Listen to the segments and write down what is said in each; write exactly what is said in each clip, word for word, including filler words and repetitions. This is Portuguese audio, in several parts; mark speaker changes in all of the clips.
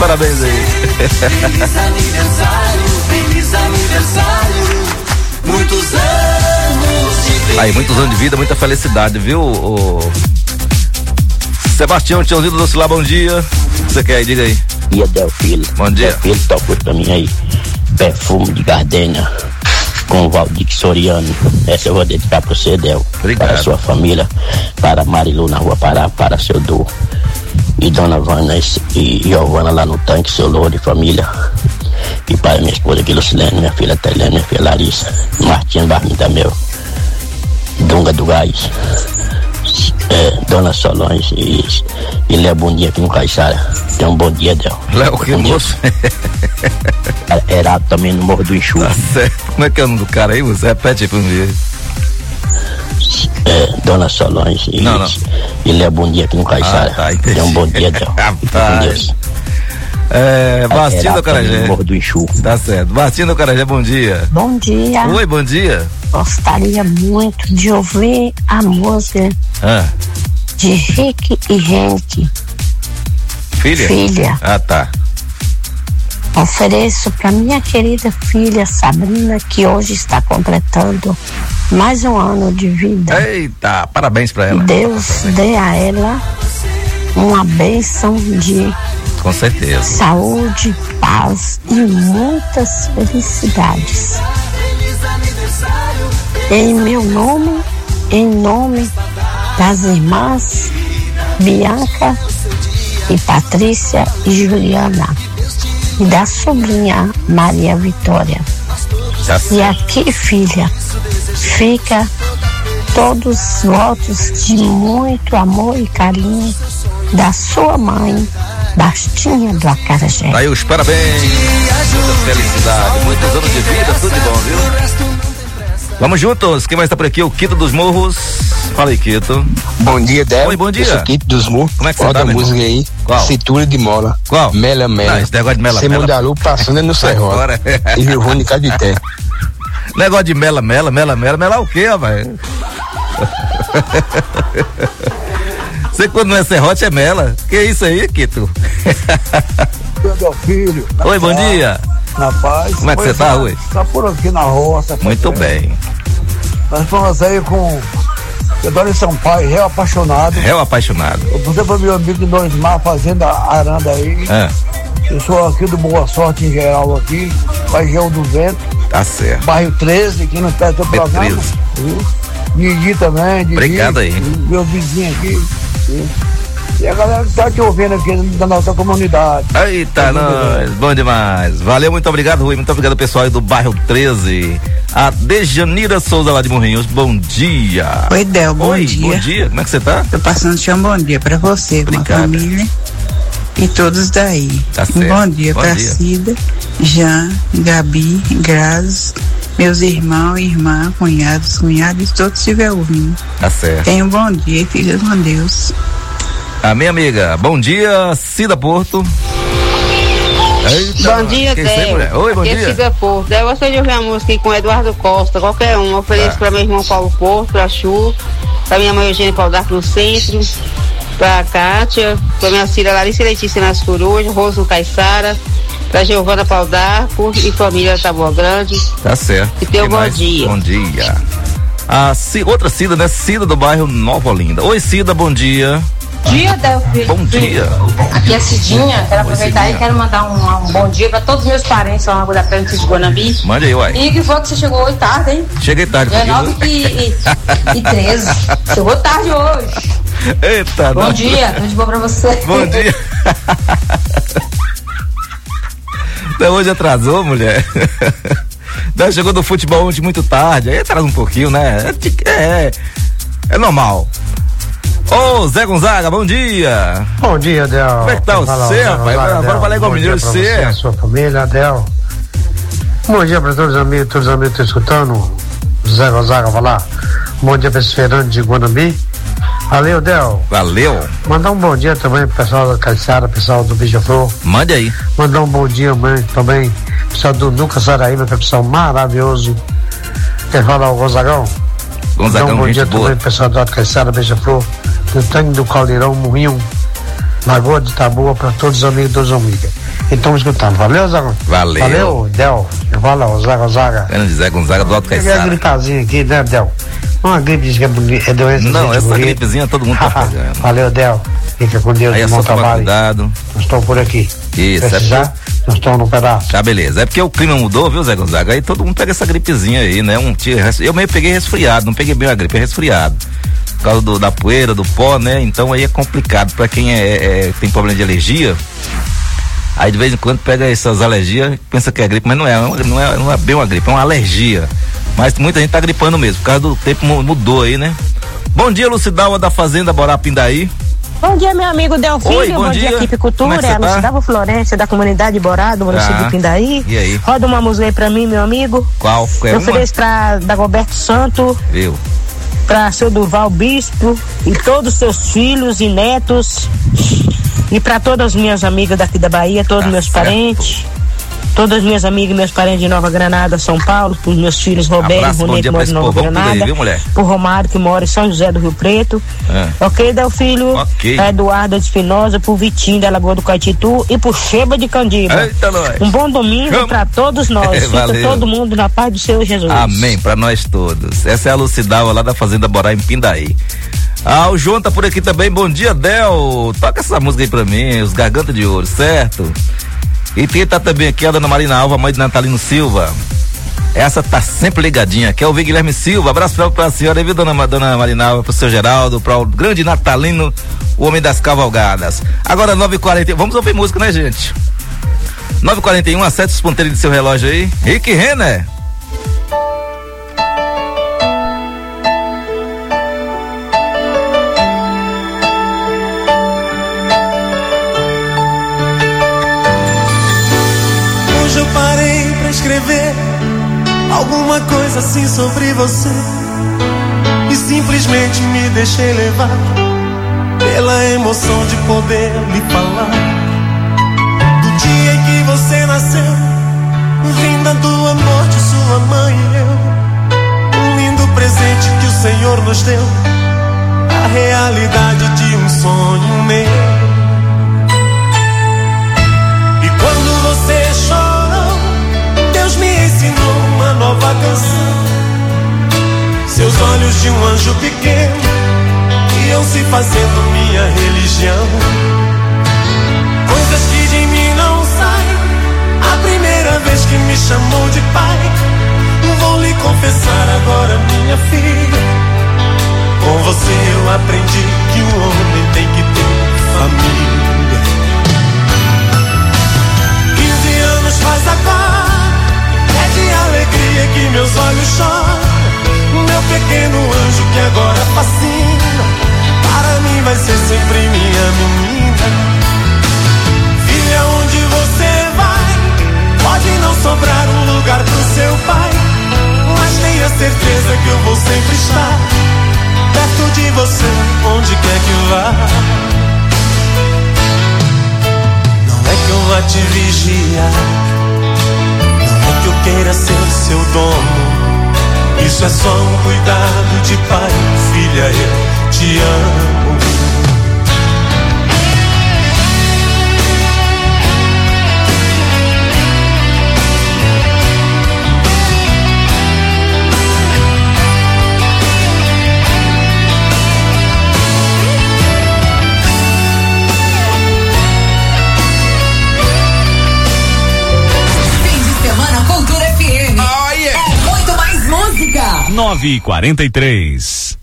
Speaker 1: parabéns aí.
Speaker 2: Feliz aniversário, feliz aniversário, muitos anos de vida.
Speaker 1: Aí, muitos anos de vida, muita felicidade, viu? O Sebastião Tiãozinho do Docilá, bom dia. O que você quer aí? Diga aí.
Speaker 3: Dia Del Filho.
Speaker 1: Bom dia.
Speaker 3: Del Filho tocou pra mim aí. Perfume de gardenia com o Valdir Soriano. Essa eu vou dedicar para você, Del.
Speaker 1: Obrigado.
Speaker 3: Para a sua família, para Marilu na Rua Pará, para seu Du e Dona Vana e Giovana lá no tanque, seu Louro e família. E para minha esposa aqui, Lucilene, minha filha Telene, minha filha Larissa, Martinho Barminda meu, Dunga do Gás, é, Dona Solange e, e Léo Bom Dia aqui no Caiçara. Tenha um bom dia, Del.
Speaker 1: Léo, que moço?
Speaker 3: Herado também no Morro do Enxu.
Speaker 1: Tá certo. Como é que é o nome do cara aí? Você repete aí pra mim.
Speaker 3: É, Dona Solange e,
Speaker 1: não, não.
Speaker 3: e Léo Bom Dia aqui no Caiçara.
Speaker 1: Ah, tá,
Speaker 3: tenha um bom dia, Del.
Speaker 1: Rapaz. Deus. É, Bastinho do Carajé.
Speaker 3: Morro do Enxu.
Speaker 1: Tá certo. Bastinho do Carajé, bom dia.
Speaker 4: Bom dia.
Speaker 1: Oi, bom dia.
Speaker 4: Gostaria muito de ouvir a música
Speaker 1: ah.
Speaker 4: de Rick e Henrique.
Speaker 1: Filha?
Speaker 4: Filha.
Speaker 1: Ah, tá.
Speaker 4: Ofereço para minha querida filha Sabrina, que hoje está completando mais um ano de vida.
Speaker 1: Eita, parabéns para ela.
Speaker 4: Deus dê a ela uma bênção de
Speaker 1: com certeza
Speaker 4: saúde, paz e muitas felicidades. Em meu nome, em nome das irmãs Bianca e Patrícia e Juliana e da sobrinha Maria Vitória. E aqui, filha, fica todos os votos de muito amor e carinho da sua mãe, Bastinha do Acarajé.
Speaker 1: Aí os parabéns, muita felicidade, muitos anos de vida, tudo de bom, viu? Vamos juntos, quem mais tá por aqui? O Quito dos Morros. Fala aí, Quito.
Speaker 5: Bom dia, Del.
Speaker 1: Oi, bom dia.
Speaker 5: Eu sou Quito dos Morros.
Speaker 1: Como é que você
Speaker 5: Roda
Speaker 1: tá,
Speaker 5: a música
Speaker 1: irmão?
Speaker 5: aí.
Speaker 1: Qual?
Speaker 5: Cintura de mola.
Speaker 1: Qual?
Speaker 5: Mela, mela.
Speaker 1: Não, esse negócio de mela,
Speaker 5: Semão
Speaker 1: mela.
Speaker 5: da Lu passando no serrote. E Rio de Cadité.
Speaker 1: Negócio de mela, mela, mela, mela. Mela o quê, rapaz? Você quando não é serrote é mela. Que isso aí, Quito?
Speaker 6: Meu filho.
Speaker 1: Oi, bom tá, dia.
Speaker 6: Na paz.
Speaker 1: Como é que você tá, Rui?
Speaker 6: Tá por aqui na roça.
Speaker 1: Muito bem.
Speaker 6: Nós fomos aí com Pedro Sampaio, réu apaixonado.
Speaker 1: Réu apaixonado.
Speaker 6: Eu pedi para meu amigo Noismar, fazenda Aranda aí.
Speaker 1: É.
Speaker 6: Eu sou aqui do Boa Sorte em geral aqui, região do Vento.
Speaker 1: Tá certo.
Speaker 6: Bairro treze, aqui no pé do programa. Didi também. Didi,
Speaker 1: obrigado aí.
Speaker 6: Meu vizinho aqui. Viu? E a galera que tá te ouvindo aqui da nossa comunidade.
Speaker 1: Eita, nós, bom demais. Valeu, muito obrigado, Rui. Muito obrigado, pessoal aí do bairro treze. A Dejanira Souza lá de Morrinhos, bom dia.
Speaker 7: Oi, Del, bom
Speaker 1: Oi,
Speaker 7: dia.
Speaker 1: Bom dia, como é que você tá?
Speaker 7: Tô passando de um bom dia pra você, com a família e todos daí.
Speaker 1: Tá certo.
Speaker 7: Um bom dia
Speaker 1: bom
Speaker 7: pra
Speaker 1: dia.
Speaker 7: Cida, Jean, Gabi, Grazi, meus irmãos, irmã, cunhados, cunhadas, todos estiver ouvindo.
Speaker 1: Tá certo.
Speaker 7: Tenha um bom dia e fica com Deus.
Speaker 1: A minha amiga, bom dia, Cida Porto. Eita,
Speaker 8: bom dia, Del.
Speaker 1: Oi, bom
Speaker 8: aqui
Speaker 1: dia.
Speaker 8: É Cida Porto. Eu gostaria de ouvir a música aí com Eduardo Costa, qualquer um. Eu ofereço ah. para meu irmão Paulo Porto, pra Chu, pra minha mãe Eugênia Paulo D'Arco no Centro, pra Kátia, pra minha filha Larissa Letícia nas Corujas, Rosa no Caiçara, pra Giovana Paulo D'Arco e família Taboa Grande.
Speaker 1: Tá certo.
Speaker 8: E tenha um bom
Speaker 1: mais?
Speaker 8: dia.
Speaker 1: Bom dia. A C... outra Cida, né? Cida do bairro Nova Olinda. Oi, Cida, bom dia.
Speaker 9: Dia, Delfim.
Speaker 1: Bom dia.
Speaker 9: Aqui é Cidinha, quero aproveitar
Speaker 1: Cidinha.
Speaker 9: e quero mandar um, um bom dia para todos os meus parentes lá na Rua da Prenda de Guanambi.
Speaker 1: Mande aí, uai.
Speaker 9: E que foi que você chegou hoje tarde, hein?
Speaker 1: Cheguei tarde.
Speaker 9: É nove e treze. Chegou tarde hoje.
Speaker 1: Eita,
Speaker 9: bom
Speaker 1: não.
Speaker 9: dia, tudo de bom pra você.
Speaker 1: Bom dia. Até hoje atrasou, mulher. Não, chegou do futebol ontem muito tarde, aí atrasa um pouquinho, né? É, é, é normal. Ô, Zé Gonzaga, bom dia.
Speaker 10: Bom dia, Del.
Speaker 1: Como é que tá você, rapaz? Agora falar igual menino, você.
Speaker 10: A sua família, Del. Bom dia para todos os amigos, todos os amigos que estão escutando. Zé Gonzaga falar. Bom dia para esse Fernando de Guanambi. Valeu, Del.
Speaker 1: Valeu.
Speaker 10: Mandar um bom dia também pro pessoal da Caiçara, pessoal do Beija-Flor.
Speaker 1: Mande aí.
Speaker 10: Mandar um bom dia mãe, também, pessoal do Nuca Saraíba, que é pessoal maravilhoso. Quer falar o Gonzagão?
Speaker 1: Gonzagão,
Speaker 10: Mandar um bom
Speaker 1: gente
Speaker 10: dia
Speaker 1: boa.
Speaker 10: também pro pessoal da Caiçara, Beija-Flor, do Tanque do Caldeirão, Morrinho, Lagoa de Taboa, para todos os amigos e todas as amigas. e estamos escutando. Valeu, Zaga?
Speaker 1: Valeu.
Speaker 10: Valeu, Del. Valeu, Zaga, Zaga.
Speaker 1: Grande Zé Gonzaga do Alto Caiçara.
Speaker 10: Peguei a gripazinha aqui, né, Del? Uma gripe que é, boni- é doença.
Speaker 1: Não, essa
Speaker 10: bonita.
Speaker 1: gripezinha todo mundo tá pegando.
Speaker 10: Valeu, Del. Fica com Deus.
Speaker 1: Aí é
Speaker 10: bom
Speaker 1: só tomar
Speaker 10: trabalho.
Speaker 1: cuidado.
Speaker 10: Nós estamos por aqui.
Speaker 1: Isso,
Speaker 10: Precisar,
Speaker 1: é porque...
Speaker 10: nós estamos no pedaço.
Speaker 1: Tá, beleza. É porque o clima mudou, viu, Zé Gonzaga? Aí todo mundo pega essa gripezinha aí, né? Um tio, eu meio peguei resfriado, não peguei bem a gripe, é resfriado. Por causa do, da poeira, do pó, né? Então aí é complicado. Pra quem é, é, tem problema de alergia, aí de vez em quando pega essas alergias, pensa que é gripe, mas não é, não é, não é bem uma gripe, é uma alergia. Mas muita gente tá gripando mesmo, por causa do tempo mudou aí, né? Bom dia, Lucidalva da Fazenda Borá Pindaí.
Speaker 11: Bom dia, meu amigo Delfino.
Speaker 1: Oi, bom
Speaker 11: bom dia,
Speaker 1: dia.
Speaker 11: equipe Cultura.
Speaker 1: Como é que
Speaker 11: É a
Speaker 1: você tá?
Speaker 11: Lucidalva Florencio, da comunidade Borá, do município
Speaker 1: Ah,
Speaker 11: de Pindaí.
Speaker 1: e aí?
Speaker 11: Roda uma música aí pra mim, meu amigo.
Speaker 1: Qual? É
Speaker 11: Eu
Speaker 1: uma?
Speaker 11: ofereço pra Dagoberto Santo,
Speaker 1: Viu?
Speaker 11: pra seu Durval Bispo e todos os seus filhos e netos. E pra todas as minhas amigas daqui da Bahia, todos
Speaker 1: Tá
Speaker 11: meus
Speaker 1: certo.
Speaker 11: parentes. Todas as minhas amigas e meus parentes de Nova Granada, São Paulo, pros meus filhos Roberto
Speaker 1: Abraço,
Speaker 11: e
Speaker 1: bom
Speaker 11: Ronê,
Speaker 1: dia
Speaker 11: que
Speaker 1: pra
Speaker 11: moram
Speaker 1: esse
Speaker 11: em Nova
Speaker 1: povão tudo aí,
Speaker 11: Granada.
Speaker 1: viu, mulher?
Speaker 11: Pro Romário, que mora em São José do Rio Preto.
Speaker 1: É.
Speaker 11: Ok, Delfilho?
Speaker 1: Ok.
Speaker 11: A Eduarda de Espinosa, pro Vitinho da Lagoa do Caetitu e pro Cheba de Candiba.
Speaker 1: Eita, nós.
Speaker 11: Um bom domingo
Speaker 1: Vamos.
Speaker 11: pra todos nós. Fica
Speaker 1: Valeu.
Speaker 11: todo mundo na paz do Senhor Jesus.
Speaker 1: Amém, pra nós todos. Essa é a Lucidalva lá da Fazenda Borá em Pindaí. Ah, o João tá por aqui também. Bom dia, Del. Toca essa música aí pra mim, os Garganta de Ouro, certo? E quem tá também aqui é a dona Marina Alva, mãe de Natalino Silva. Essa tá sempre ligadinha. Quer ouvir Guilherme Silva? Abraço pra, pra senhora, viu, dona, dona Marina Alva, pro seu Geraldo, para o grande Natalino, o homem das cavalgadas. Agora nove e quarenta. Vamos ouvir música, né, gente? nove e quarenta e um, acerte os ponteiros do seu relógio aí. Rick Renner.
Speaker 12: Hoje eu parei pra escrever alguma coisa assim sobre você e simplesmente me deixei levar pela emoção de poder lhe falar do dia em que você nasceu, vinda do amor de sua mãe e eu, um lindo presente que o Senhor nos deu, a realidade de um sonho meu. E quando você chorou, Deus me ensinou uma nova canção. Seus olhos de um anjo pequeno iam se fazendo minha religião. Coisas que de mim não saem. A primeira vez que me chamou de pai, vou lhe confessar agora, minha filha, com você eu aprendi que um homem tem que ter família. Quinze anos faz agora, é de alegria que meus olhos choram. Meu pequeno anjo que agora fascina, para mim vai ser sempre minha menina. Filha, onde você vai, pode não sobrar um lugar pro seu pai, mas tenha certeza que eu vou sempre estar perto de você, onde quer que vá. Não é que eu vá te vigiar, não é que eu queira ser seu dono. Isso é só um cuidado de pai. Filha, eu te amo.
Speaker 13: Fim de semana Cultura F M. Oh, yeah. É muito mais música.
Speaker 14: nove e quarenta e três.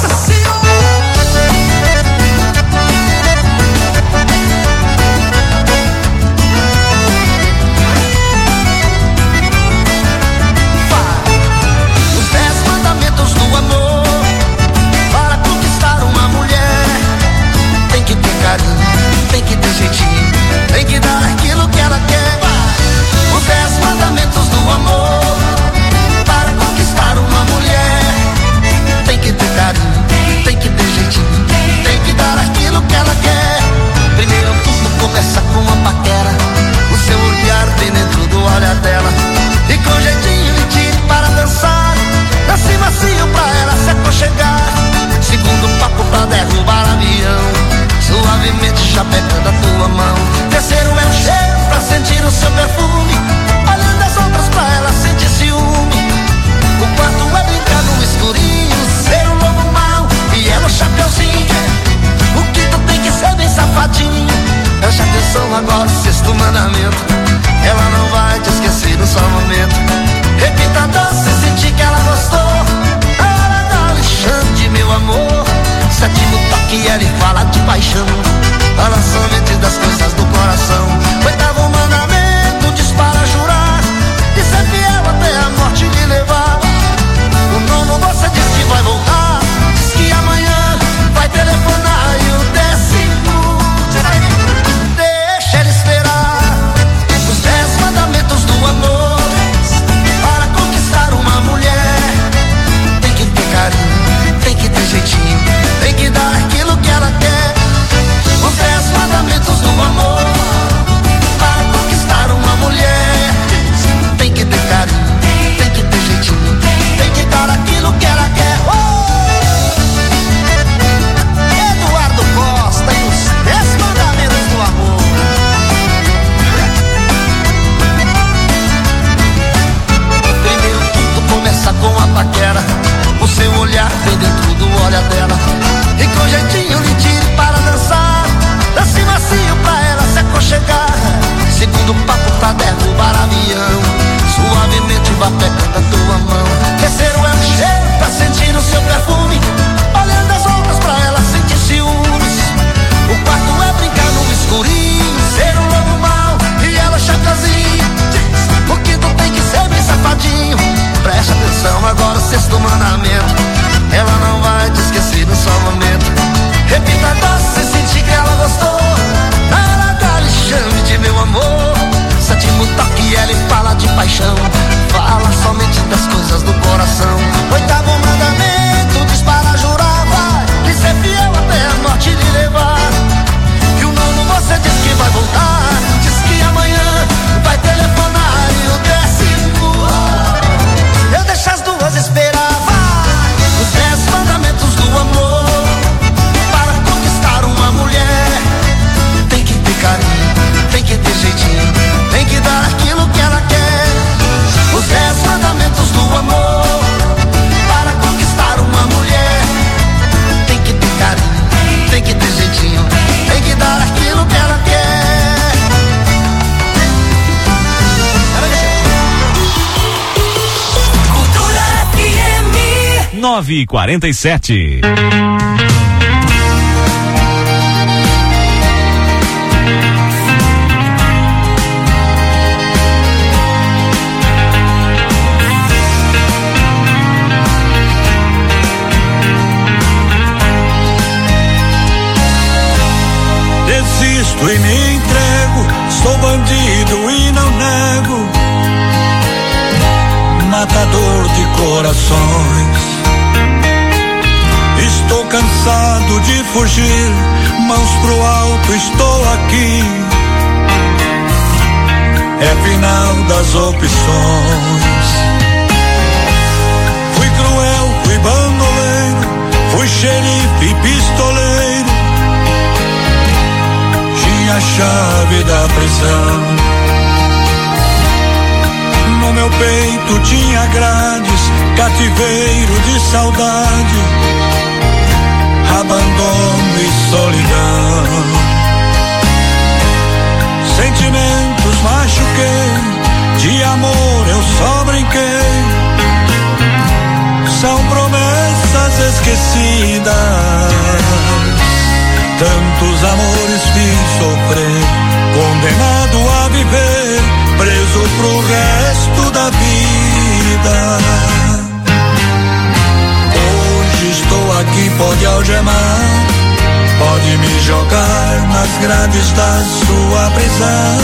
Speaker 2: Os dez mandamentos do amor, para conquistar uma mulher, tem que ter carinho, tem que ter jeitinho, tem que dar aquilo que ela quer. Os dez mandamentos do amor, para conquistar uma mulher, tem que ter carinho, tem que ter jeitinho, tem que dar aquilo que ela quer. Primeiro tudo começa com uma paquera, o seu olhar bem dentro do olhar dela, e com jeitinho de ti para dançar, desce macio pra ela se aconchegar. Segundo papo pra derrubar avião, suavemente já pegando a tua mão. Terceiro é um cheiro pra acender sexto mandamento. Ela não vai te esquecer no só momento. Repita doce, sentir que ela gostou. A hora da Alexandre, meu amor. Sétimo toque, ele fala de paixão. Fala somente das coisas do coração. Oitavo mandamento, diz para jurar de ser fiel até a morte lhe levar. O nono você diz que vai voltar. Diz que amanhã vai telefonar. E o décimo, deixa ele esperar. Os dez mandamentos do amor. Para conquistar uma mulher, tem que ter carinho, tem que ter jeitinho, tem que dar aquilo que ela quer. Os dez mandamentos do amor. Para conquistar uma mulher, tem que ter carinho, tem que ter jeitinho, tem que dar aquilo que ela quer. Oh! Eduardo Costa e os dez mandamentos do amor. Primeiro tudo começa com a paquera. O seu olhar vem dentro do olhar dela. E com jeitinho lhe tire para dançar. Dance macio pra ela se aconchegar. Segundo papo pra derrubar avião. Suavemente vá pegando a tua mão. Terceiro é o cheiro pra sentir o seu perfume. Olhando as outras pra ela sentir ciúmes. O quarto é brincar no escurinho. Ser um lobo mau e ela chacrazinho. O quinto tem que ser bem safadinho. Preste atenção agora, o sexto mandamento. Ela não vai te esquecer no só momento. Repita doce, sentir que ela gostou. Na hora da Alexandre, de meu amor. Sétimo toque, ele fala de paixão. Fala somente das coisas do coração. Oitavo mandamento, diz para jurar. Vai lhe ser fiel até a morte lhe levar. E o nono você diz que vai voltar. Diz que amanhã vai telefonar. E o décimo, eu deixo as duas esperar. Vai, os dez mandamentos do amor. Para conquistar uma mulher, tem que ter carinho, tem que ter jeitinho, tem que dar aquilo que ela quer. Os dez mandamentos do amor. Para conquistar uma mulher, tem que ter carinho, tem que ter jeitinho, tem que dar aquilo que ela quer.
Speaker 13: Cultura F M
Speaker 14: nove e quarenta e sete.
Speaker 15: Desisto e me entrego, sou bandido e não nego, matador de corações. Estou cansado de fugir, mãos pro alto, estou aqui. É final das opções. Fui cruel, fui bandoleiro, fui xerife e pistoleiro. Tinha a chave da prisão. No meu peito tinha grades, cativeiro de saudade, abandono e solidão. Sentimentos machuquei, de amor eu só brinquei. São promessas esquecidas. Tantos amores fiz sofrer, condenado a viver, preso pro resto da vida. Hoje estou aqui, pode algemar, pode me jogar nas grades da sua prisão.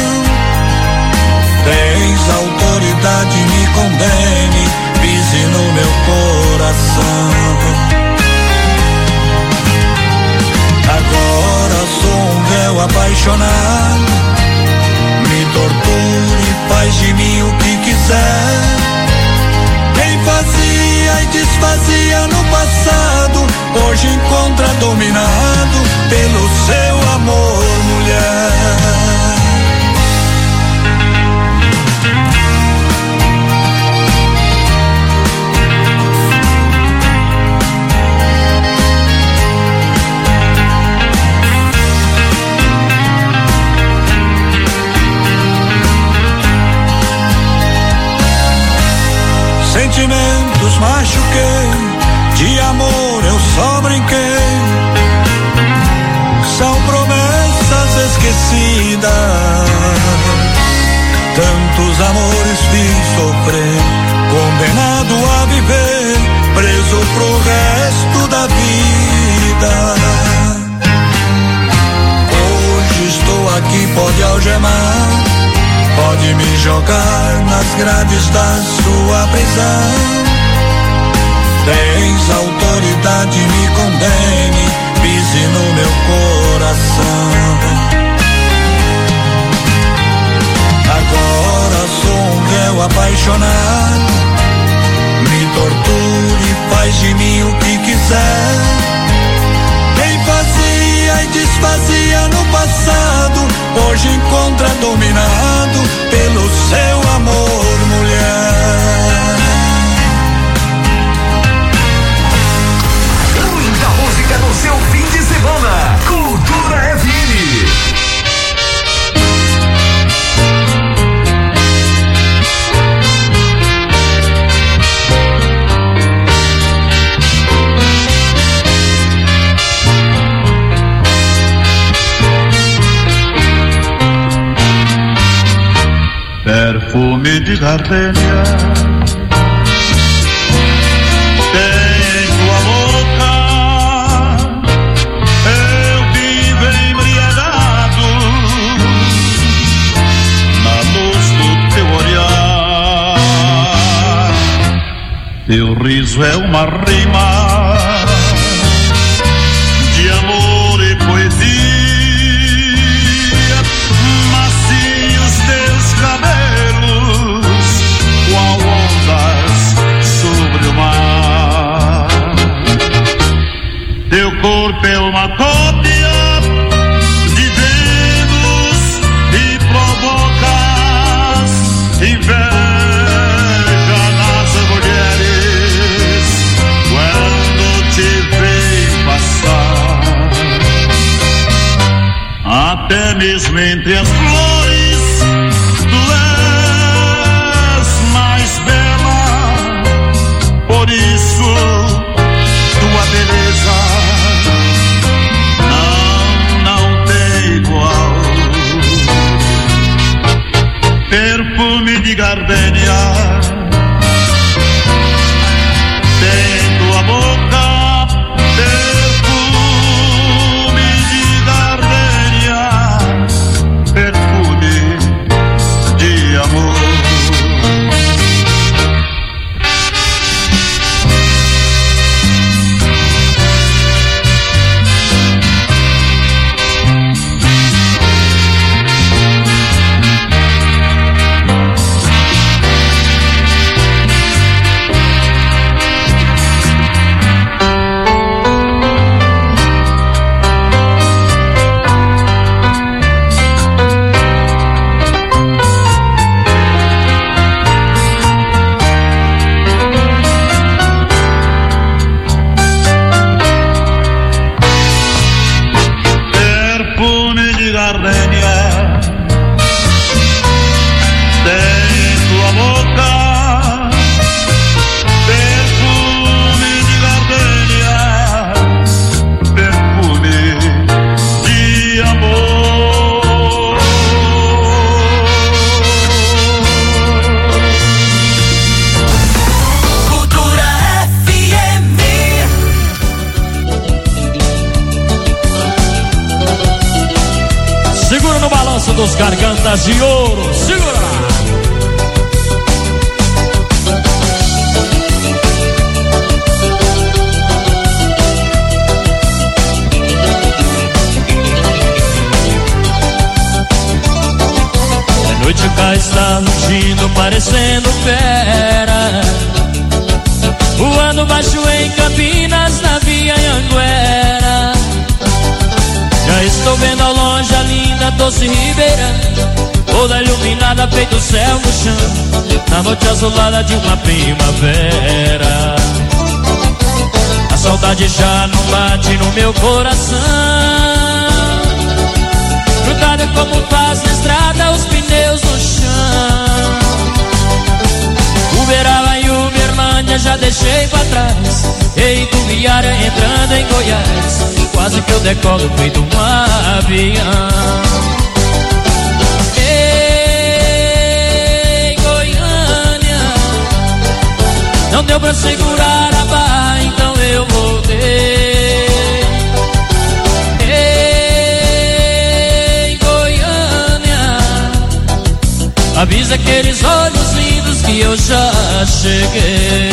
Speaker 15: Tens autoridade, me condene, pise no meu coração. Agora sou um réu apaixonado, me torture, faz de mim o que quiser. Quem fazia e desfazia no passado, hoje encontra dominado pelo seu amor, mulher. tantos machuquei, de amor eu só brinquei. São promessas esquecidas, tantos amores fiz sofrer, condenado a viver, preso pro resto da vida. Hoje estou aqui, pode algemar, pode me jogar nas grades da sua prisão. Tens autoridade, me condene, pise no meu coração. Agora sou um réu apaixonado, me torture, faz de mim o que quiser. Quem fazia e desfazia no passado, hoje encontra dominado pelo seu amor, mulher.
Speaker 16: Muita música no seu fim de semana. Cultura F M.
Speaker 15: Perfume de gardenia tem tua boca, eu vivo embriagado na luz do teu olhar. Teu riso é uma rima de amor e poesia, macios teus cabelos, qual ondas sobre o mar. Teu corpo é uma cópia de Vênus e provocas inveja nas mulheres quando te veem passar. Até mesmo entre as flores tu és mais bela, por isso tua beleza não, não tem igual. Perfume de gardenia tem tua boca, perfume de gardenia, perfume de amor. Perfume de gardenia tem tua boca, perfume de gardenia, perfume de amor.
Speaker 16: Cultura F M.
Speaker 17: Segura no balanço dos gargantas de ouro. Segura lá.
Speaker 18: A noite cá está rugindo, parecendo fera, voando baixo em Campinas, na Via Anhanguera. Já estou vendo ao longe a linda doce ribeira, toda iluminada, feito o céu no chão, na noite azulada de uma primavera. A saudade já não bate no meu coração, grudada como faz na estrada os pneus no chão. Uberaba e Uberlândia já já deixei pra trás. Em Tubiara, entrando em Goiás, quase que eu decolo feito um avião. Ei, Goiânia, não deu pra segurar a barra, então eu voltei. Ei, Goiânia, avisa aqueles olhos lindos que eu já cheguei.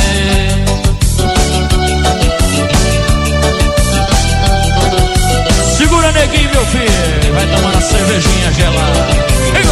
Speaker 18: Segura, neguinho, meu filho, vai tomar uma cervejinha gelada.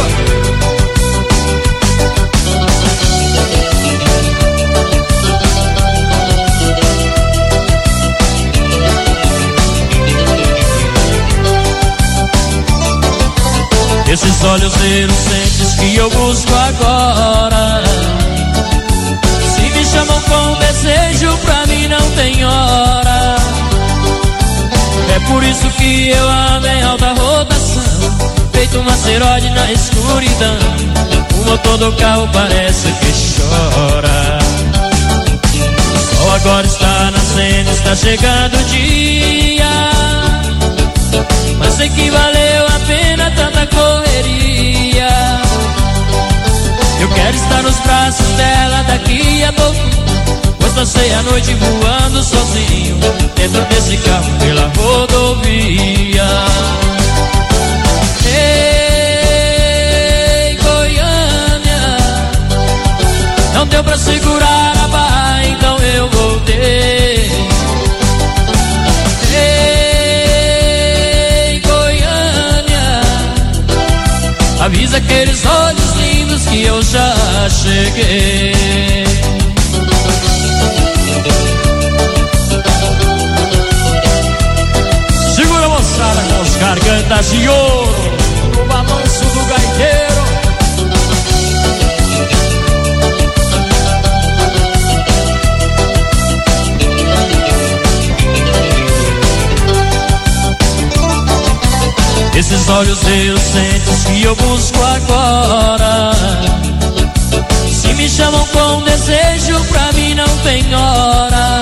Speaker 18: Esses olhos inocentes que eu busco agora, se me chamam com desejo, pra mim não tem hora. É por isso que eu ando em alta rotação, feito um asteroide na escuridão. O motor do carro parece que chora. O sol agora está nascendo, está chegando o dia, mas sei que valeu a pena tanta correria. Eu quero estar nos braços dela daqui a pouco, pois passei a noite voando sozinho dentro desse carro pela rodovia. Ei, Goiânia, não deu pra segurar a barra, então eu voltei. Ei, Goiânia, avisa aqueles olhos lindos que eu já cheguei. Segura, moçada, com as gargantas de ouro no balanço do gaiteiro. Esses olhos inocentes que eu busco agora, se me chamam com desejo, pra mim não tem hora.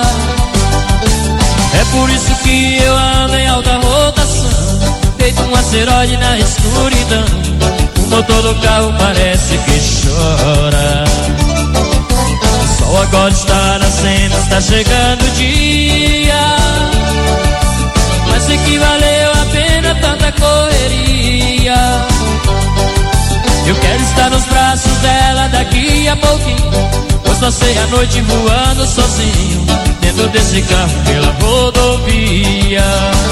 Speaker 18: É por isso que eu ando em alta rotação, feito um asteroide na escuridão. O motor do carro parece que chora. O sol agora está nascendo, está chegando o dia, mas sei que valeu a pena tanta correria. Eu quero estar nos braços dela daqui a pouquinho, pois passei a noite voando sozinho dentro desse carro pela rodovia.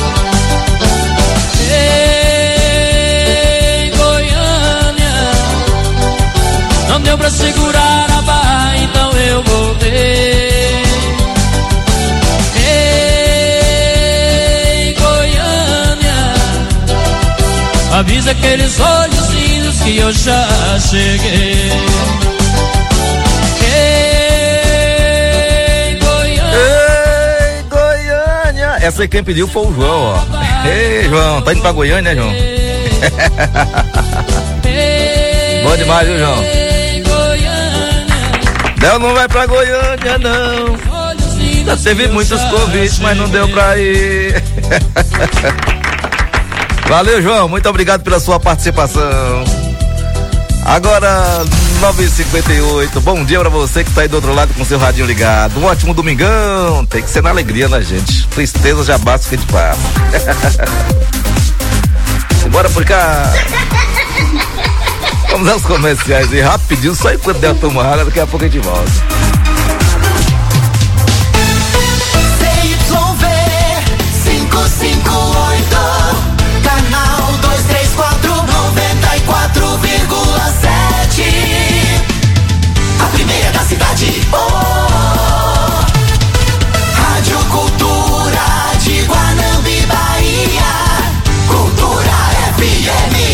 Speaker 18: Ei, Goiânia, não deu pra segurar a barra, então eu voltei. Ei, Goiânia, avisa aqueles olhos lindos que eu já cheguei. Ei, Goiânia.
Speaker 1: Ei, Goiânia. Essa aí quem pediu foi o João, ó. Ei, João, tá indo pra Goiânia, né, João? Bom demais, viu, João? Del não vai pra Goiânia, não. Já teve muitos convites, mas não deu pra ir. Valeu, João, muito obrigado pela sua participação. Agora, nove e cinquenta e oito, bom dia pra você que tá aí do outro lado com seu radinho ligado. Um ótimo domingão, tem que ser na alegria, né, gente? Tristeza já basta o que a gente passa. Bora por cá. Vamos aos comerciais aí, rapidinho, só enquanto der a tomada, daqui a pouco a gente volta.
Speaker 2: C Y V cinco cinco oito, canal dois três quatro, noventa e quatro vírgula sete. A primeira da cidade. Oh, Rádio Cultura de Guanambi, Bahia. Cultura F M.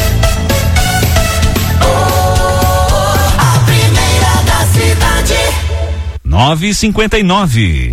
Speaker 14: nove e cinquenta e nove.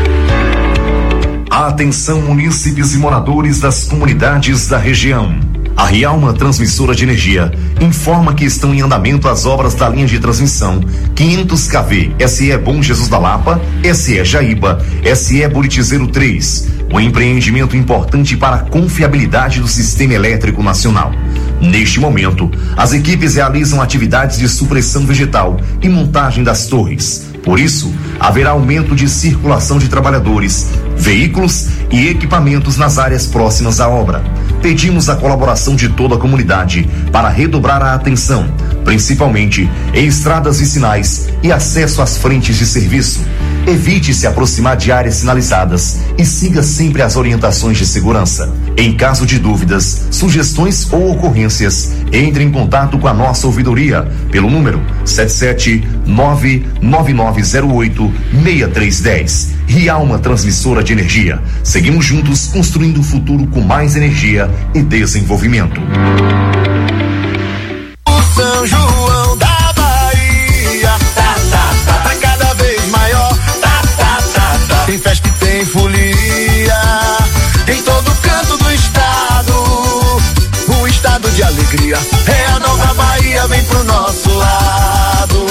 Speaker 16: Atenção, munícipes e moradores das comunidades da região.
Speaker 19: A Rialma Transmissora de Energia informa que estão em andamento as obras da linha de transmissão quinhentos quilovolts S E Bom Jesus da Lapa, S E Jaíba, S E Buritizeiro três, um empreendimento importante para a confiabilidade do sistema elétrico nacional. Neste momento, as equipes realizam atividades de supressão vegetal e montagem das torres. Por isso, haverá aumento de circulação de trabalhadores, veículos e equipamentos nas áreas próximas à obra. Pedimos a colaboração de toda a comunidade para redobrar a atenção, principalmente em estradas vicinais e acesso às frentes de serviço. Evite se aproximar de áreas sinalizadas e siga sempre as orientações de segurança. Em caso de dúvidas, sugestões ou ocorrências, entre em contato com a nossa ouvidoria pelo número sete sete nove nove nove zero oito seis três um zero. Rialma Transmissora de Energia. Seguimos juntos construindo um futuro com mais energia e desenvolvimento.
Speaker 2: São João da Bahia, tá, tá, tá, tá cada vez maior, tá, tá, tá, tá. Tem festa e tem folia, em todo canto do estado, um estado de alegria. É a nova Bahia, vem pro nosso lado.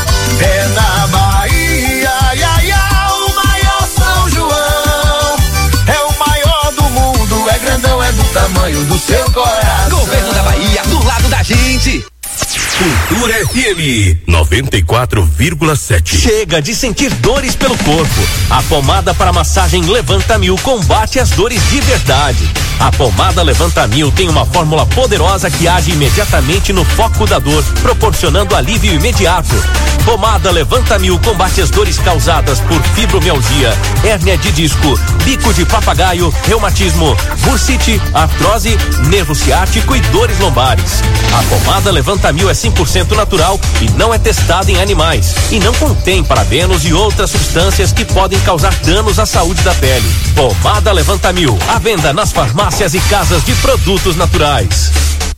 Speaker 2: É na Bahia, ia, ia, o maior São João. É o maior do mundo, é grandão, é do tamanho do seu coração.
Speaker 16: Governo da Bahia, do lado da gente. Cultura F M noventa e quatro vírgula sete.
Speaker 20: Chega de sentir dores pelo corpo. A pomada para massagem Levanta Mil combate as dores de verdade. A pomada Levanta Mil tem uma fórmula poderosa que age imediatamente no foco da dor, proporcionando alívio imediato. Pomada Levanta Mil combate as dores causadas por fibromialgia, hérnia de disco, bico de papagaio, reumatismo, bursite, artrose, nervo ciático e dores lombares. A pomada Levanta Mil é cem por cento natural e não é testada em animais e não contém parabenos e outras substâncias que podem causar danos à saúde da pele. Pomada Levanta Mil, à venda nas farmácias e casas de produtos naturais.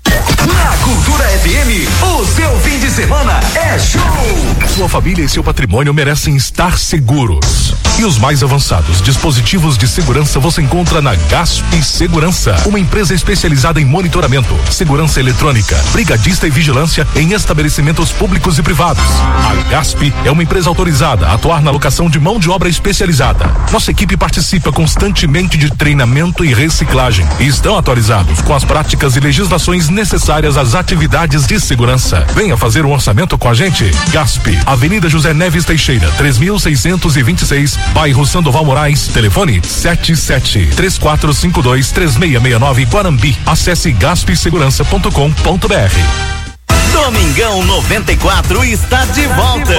Speaker 16: Na Cultura F M, o seu fim de semana é show!
Speaker 21: Sua família e seu patrimônio merecem estar seguros. E os mais avançados dispositivos de segurança você encontra na Gasp Segurança, uma empresa especializada em monitoramento, segurança eletrônica, brigadista e vigilância em estabelecimentos públicos e privados. A Gasp é uma empresa autorizada a atuar na locação de mão de obra especializada. Nossa equipe participa constantemente de treinamento e reciclagem e estão atualizados com as práticas e legislações necessárias às atividades de segurança. Venha fazer um orçamento com a gente. Gasp, Avenida José Neves Teixeira, três mil seiscentos e vinte e seis, bairro Sandoval Moraes, telefone sete sete três quatro cinco dois três seis seis nove, Guarambi. Acesse gasp segurança ponto com ponto b r.
Speaker 16: Domingão noventa e quatro está de volta.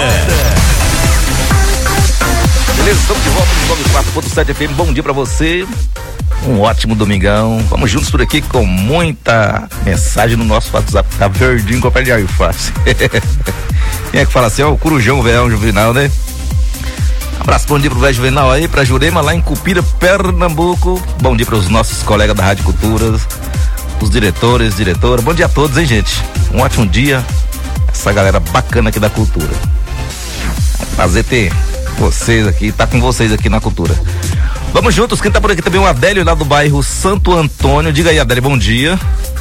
Speaker 1: Beleza, estamos de volta no noventa e quatro ponto sete F M. Bom dia pra você. Um ótimo domingão. Vamos juntos por aqui com muita mensagem no nosso WhatsApp. Tá verdinho com a pele de alface. Quem é que fala assim? Ó, o Corujão, velho Juvenal, né? Abraço, bom dia pro velho Juvenal aí, pra Jurema lá em Cupira, Pernambuco. Bom dia pros nossos colegas da Rádio Cultura, os diretores, diretora. Bom dia a todos, hein, gente? Um ótimo dia. Essa galera bacana aqui da Cultura. É um prazer ter vocês aqui, tá com vocês aqui na Cultura. Vamos juntos, quem tá por aqui também, o Adélio lá do bairro Santo Antônio. Diga aí, Adélio, bom dia.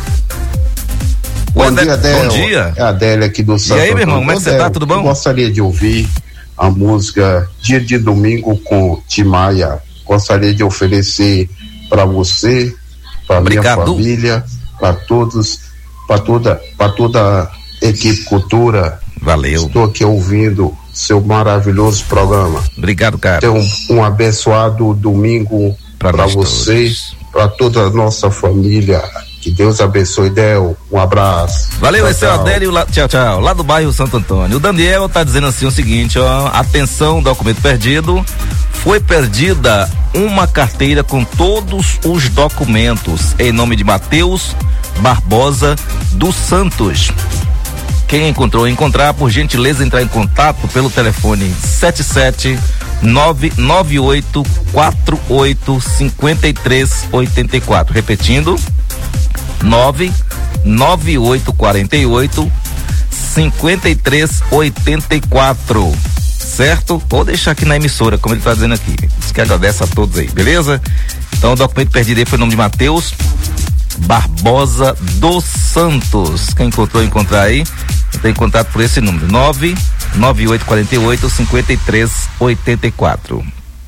Speaker 22: Bom Adélio, dia, Adélio.
Speaker 1: Bom dia.
Speaker 22: É a Adélio aqui do Santo Antônio.
Speaker 1: E aí, meu irmão, como é que você tá? Tudo bom?
Speaker 22: Eu gostaria de ouvir a música Dia de Domingo com Timaya. Gostaria de oferecer para você, para minha família, para todos, para toda, para toda a equipe Cultura.
Speaker 1: Valeu.
Speaker 22: Estou aqui ouvindo seu maravilhoso programa.
Speaker 1: Obrigado, cara.
Speaker 22: Tenha um, um abençoado domingo para vocês, para toda a nossa família. Que Deus abençoe, Del. Um abraço.
Speaker 1: Valeu, tchau, esse é o Adélio, lá, tchau, tchau, lá do bairro Santo Antônio. O Daniel tá dizendo assim o seguinte, ó, atenção, documento perdido. Foi perdida uma carteira com todos os documentos em nome de Mateus Barbosa dos Santos. Quem encontrou, encontrar, por gentileza, entrar em contato pelo telefone sete sete nove nove oito quatro oito cinco três oito quatro. Repetindo, nove nove oito quatro oito cinco três oito quatro. Certo? Vou deixar aqui na emissora, como ele está dizendo aqui. Diz que agradece a todos aí, beleza? Então, o documento perdido aí foi o nome de Mateus Barbosa dos Santos. Quem encontrou, encontrar aí, tem contato por esse número, nove nove oito quatro oito, cinco três oito quatro.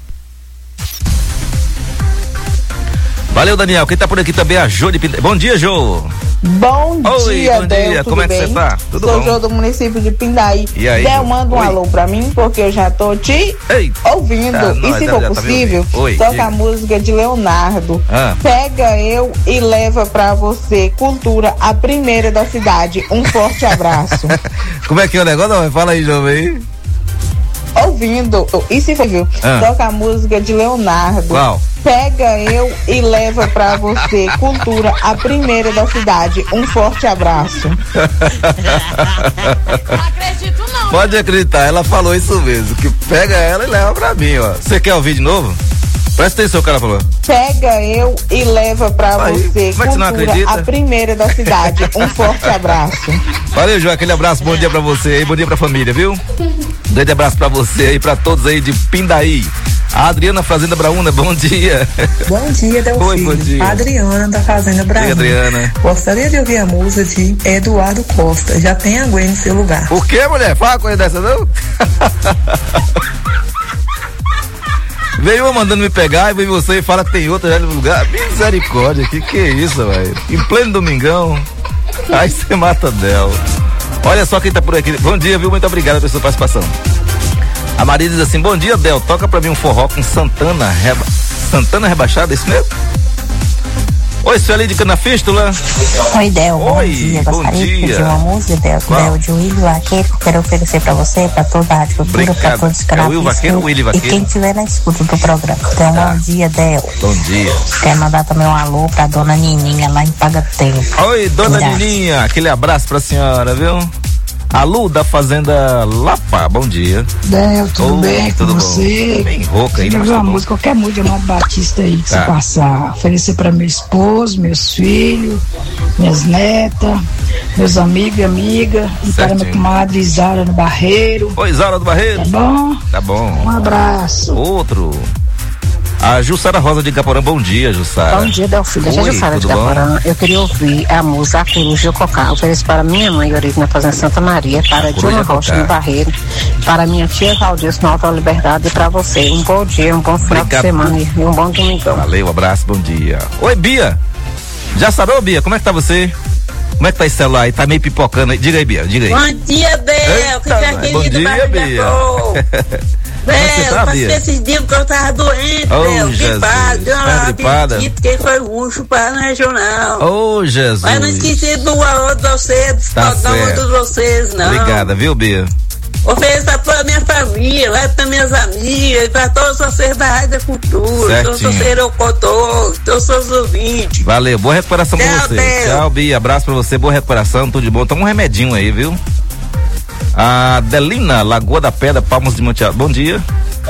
Speaker 1: Valeu, Daniel. Quem tá por aqui também é a Jô de Pindaí. Bom dia, Jô.
Speaker 3: Bom
Speaker 1: Oi,
Speaker 3: dia,
Speaker 1: bom
Speaker 3: Del,
Speaker 1: dia.
Speaker 3: tudo
Speaker 1: Como é que
Speaker 3: bem?
Speaker 1: você tá? Tudo
Speaker 3: Sou
Speaker 1: bom?
Speaker 3: Jô do município de Pindaí.
Speaker 1: E aí,
Speaker 3: Del,
Speaker 1: Jô?
Speaker 3: manda um
Speaker 1: Oi.
Speaker 3: alô pra mim, porque eu já tô te
Speaker 1: Ei.
Speaker 3: ouvindo.
Speaker 1: Tá,
Speaker 3: e
Speaker 1: nós,
Speaker 3: se
Speaker 1: já-
Speaker 3: for
Speaker 1: já tá me
Speaker 3: possível,
Speaker 1: ouvindo. Oi,
Speaker 3: toca
Speaker 1: diga.
Speaker 3: a música de Leonardo.
Speaker 1: Ah.
Speaker 3: Pega eu e leva pra você, Cultura, a primeira da cidade. Um forte abraço.
Speaker 1: Como é que é o negócio? Não, fala aí, jovem.
Speaker 3: Ouvindo. E se for possível,
Speaker 1: Ah.
Speaker 3: toca a música de Leonardo.
Speaker 1: Qual?
Speaker 3: Pega eu e leva pra você, Cultura, a primeira da cidade. Um forte abraço.
Speaker 8: Acredito não.
Speaker 1: Pode acreditar, ela falou isso mesmo, que pega ela e leva pra mim, ó. Você quer ouvir de novo? Presta atenção, o cara falou.
Speaker 3: Pega eu e leva pra
Speaker 1: Aí,
Speaker 3: você,
Speaker 1: como é que você não
Speaker 3: Cultura,
Speaker 1: acredita?
Speaker 3: a primeira da cidade. Um forte abraço.
Speaker 1: Valeu, João, aquele abraço, bom dia pra você aí, bom dia pra família, viu? Um grande abraço pra você aí, pra todos aí de Pindaí. A Adriana Fazenda Braúna, bom dia.
Speaker 4: Bom dia, Delfim.
Speaker 1: Oi, bom dia.
Speaker 4: Adriana da Fazenda Brasil.
Speaker 1: Oi, Adriana.
Speaker 4: Gostaria de ouvir a música de Eduardo Costa. Já tem a Gwen no seu lugar.
Speaker 1: O que, mulher? Fala uma coisa dessa, não? Veio uma mandando me pegar e vem você e fala que tem outra já no lugar. Misericórdia, que que é isso, velho? Em pleno domingão. Aí você mata Del. Olha só quem tá por aqui. Bom dia, viu? Muito obrigado pela sua participação. A Maria diz assim: bom dia, Del. Toca pra mim um forró com Santana Reba... Santana Rebaixada, é isso mesmo? Oi, Sueli de Canafístula.
Speaker 23: Oi, Del, bom
Speaker 1: Oi,
Speaker 23: dia.
Speaker 1: bom
Speaker 23: Gostaria de
Speaker 1: dia.
Speaker 23: pedir uma música, Del,
Speaker 1: Qual?
Speaker 23: Del de Willy Vaqueiro, que eu quero oferecer pra você, pra toda a Rádio Cultura, pra
Speaker 1: Obrigado.
Speaker 23: todos os
Speaker 1: É o Willy
Speaker 23: canais.
Speaker 1: Vaqueiro ou Willy
Speaker 23: E
Speaker 1: Vaqueiro?
Speaker 23: quem estiver na escuta do programa. Então,
Speaker 1: Tá.
Speaker 23: bom dia, Del.
Speaker 1: Bom dia.
Speaker 23: Quero mandar também um alô pra dona Nininha, lá em Paga Tempo.
Speaker 1: Oi, dona
Speaker 23: Graças.
Speaker 1: Nininha, aquele abraço pra senhora, viu? A Lu da Fazenda Lapa, bom dia.
Speaker 24: Del, tudo
Speaker 1: Oi,
Speaker 24: bem com
Speaker 1: tudo bom?
Speaker 24: você?
Speaker 1: Bem rouca aí,
Speaker 24: Queria
Speaker 1: mas
Speaker 24: ouvir
Speaker 1: tá
Speaker 24: uma
Speaker 1: bom.
Speaker 24: música, qualquer música, Amado Batista aí que
Speaker 1: Tá.
Speaker 24: você passar. Oferecer pra meu esposo, meus filhos, minhas netas, meus amigos e amigas, e para minha
Speaker 1: Certinho.
Speaker 24: comadre Isara no Barreiro.
Speaker 1: Oi, Zara do Barreiro.
Speaker 24: Tá bom?
Speaker 1: Tá bom.
Speaker 24: Um abraço.
Speaker 1: Outro. A Jussara Rosa de Caporã, bom dia, Jussara.
Speaker 23: Bom dia, Delfim. Deixa
Speaker 1: Oi,
Speaker 23: eu falar de
Speaker 1: tudo bom?
Speaker 23: Caporã. Eu queria ouvir a música A Coruja Cocá. Ofereço para minha mãe, Origo, na Fazenda Santa Maria, para
Speaker 1: A Coruja
Speaker 23: Dilma Rocha,
Speaker 1: Cocá.
Speaker 23: no Barreiro, para minha tia Valdir, no Alto da Liberdade, e para você. Um bom dia, um bom final
Speaker 1: Obrigado.
Speaker 23: de semana e um bom domingão.
Speaker 1: Valeu, abraço, bom dia. Oi, Bia. Já sarou, Bia? Como é que tá você? Como é que tá esse celular aí? Tá meio pipocando aí. Diga aí, Bia, diga aí.
Speaker 25: Bom dia, Del, que
Speaker 1: Eita,
Speaker 25: tá
Speaker 1: bom
Speaker 25: querido,
Speaker 1: dia,
Speaker 25: Barra
Speaker 1: Bia.
Speaker 25: da Cor.
Speaker 1: Como é que você
Speaker 25: Del,
Speaker 1: tá,
Speaker 25: passei
Speaker 1: Bia?
Speaker 25: esses dias que eu tava doente,
Speaker 1: Oh,
Speaker 25: Del,
Speaker 1: Jesus.
Speaker 25: gripado, deu
Speaker 1: Tá
Speaker 25: uma
Speaker 1: gripada?
Speaker 25: apetite, quem foi luxo para no regional.
Speaker 1: Ô, Jesus.
Speaker 25: Mas não esqueci do valor de vocês,
Speaker 1: Tá
Speaker 25: do valor
Speaker 1: certo.
Speaker 25: de vocês, não.
Speaker 1: Obrigada, viu, Bia?
Speaker 25: Ofereça pra minha família, vai pra minhas amigas, pra todos vocês da Rádio da Cultura, todos
Speaker 1: Certinho.
Speaker 25: vocês Rocotô, todos os ouvintes.
Speaker 1: Valeu, boa recuperação pra
Speaker 25: Tchau,
Speaker 1: você.
Speaker 25: Del.
Speaker 1: Tchau, Bia. Abraço pra você, boa recuperação, tudo de bom. Toma um remedinho aí, viu? A Delina, Lagoa da Pedra, Palmas de Monte Alto. Bom dia.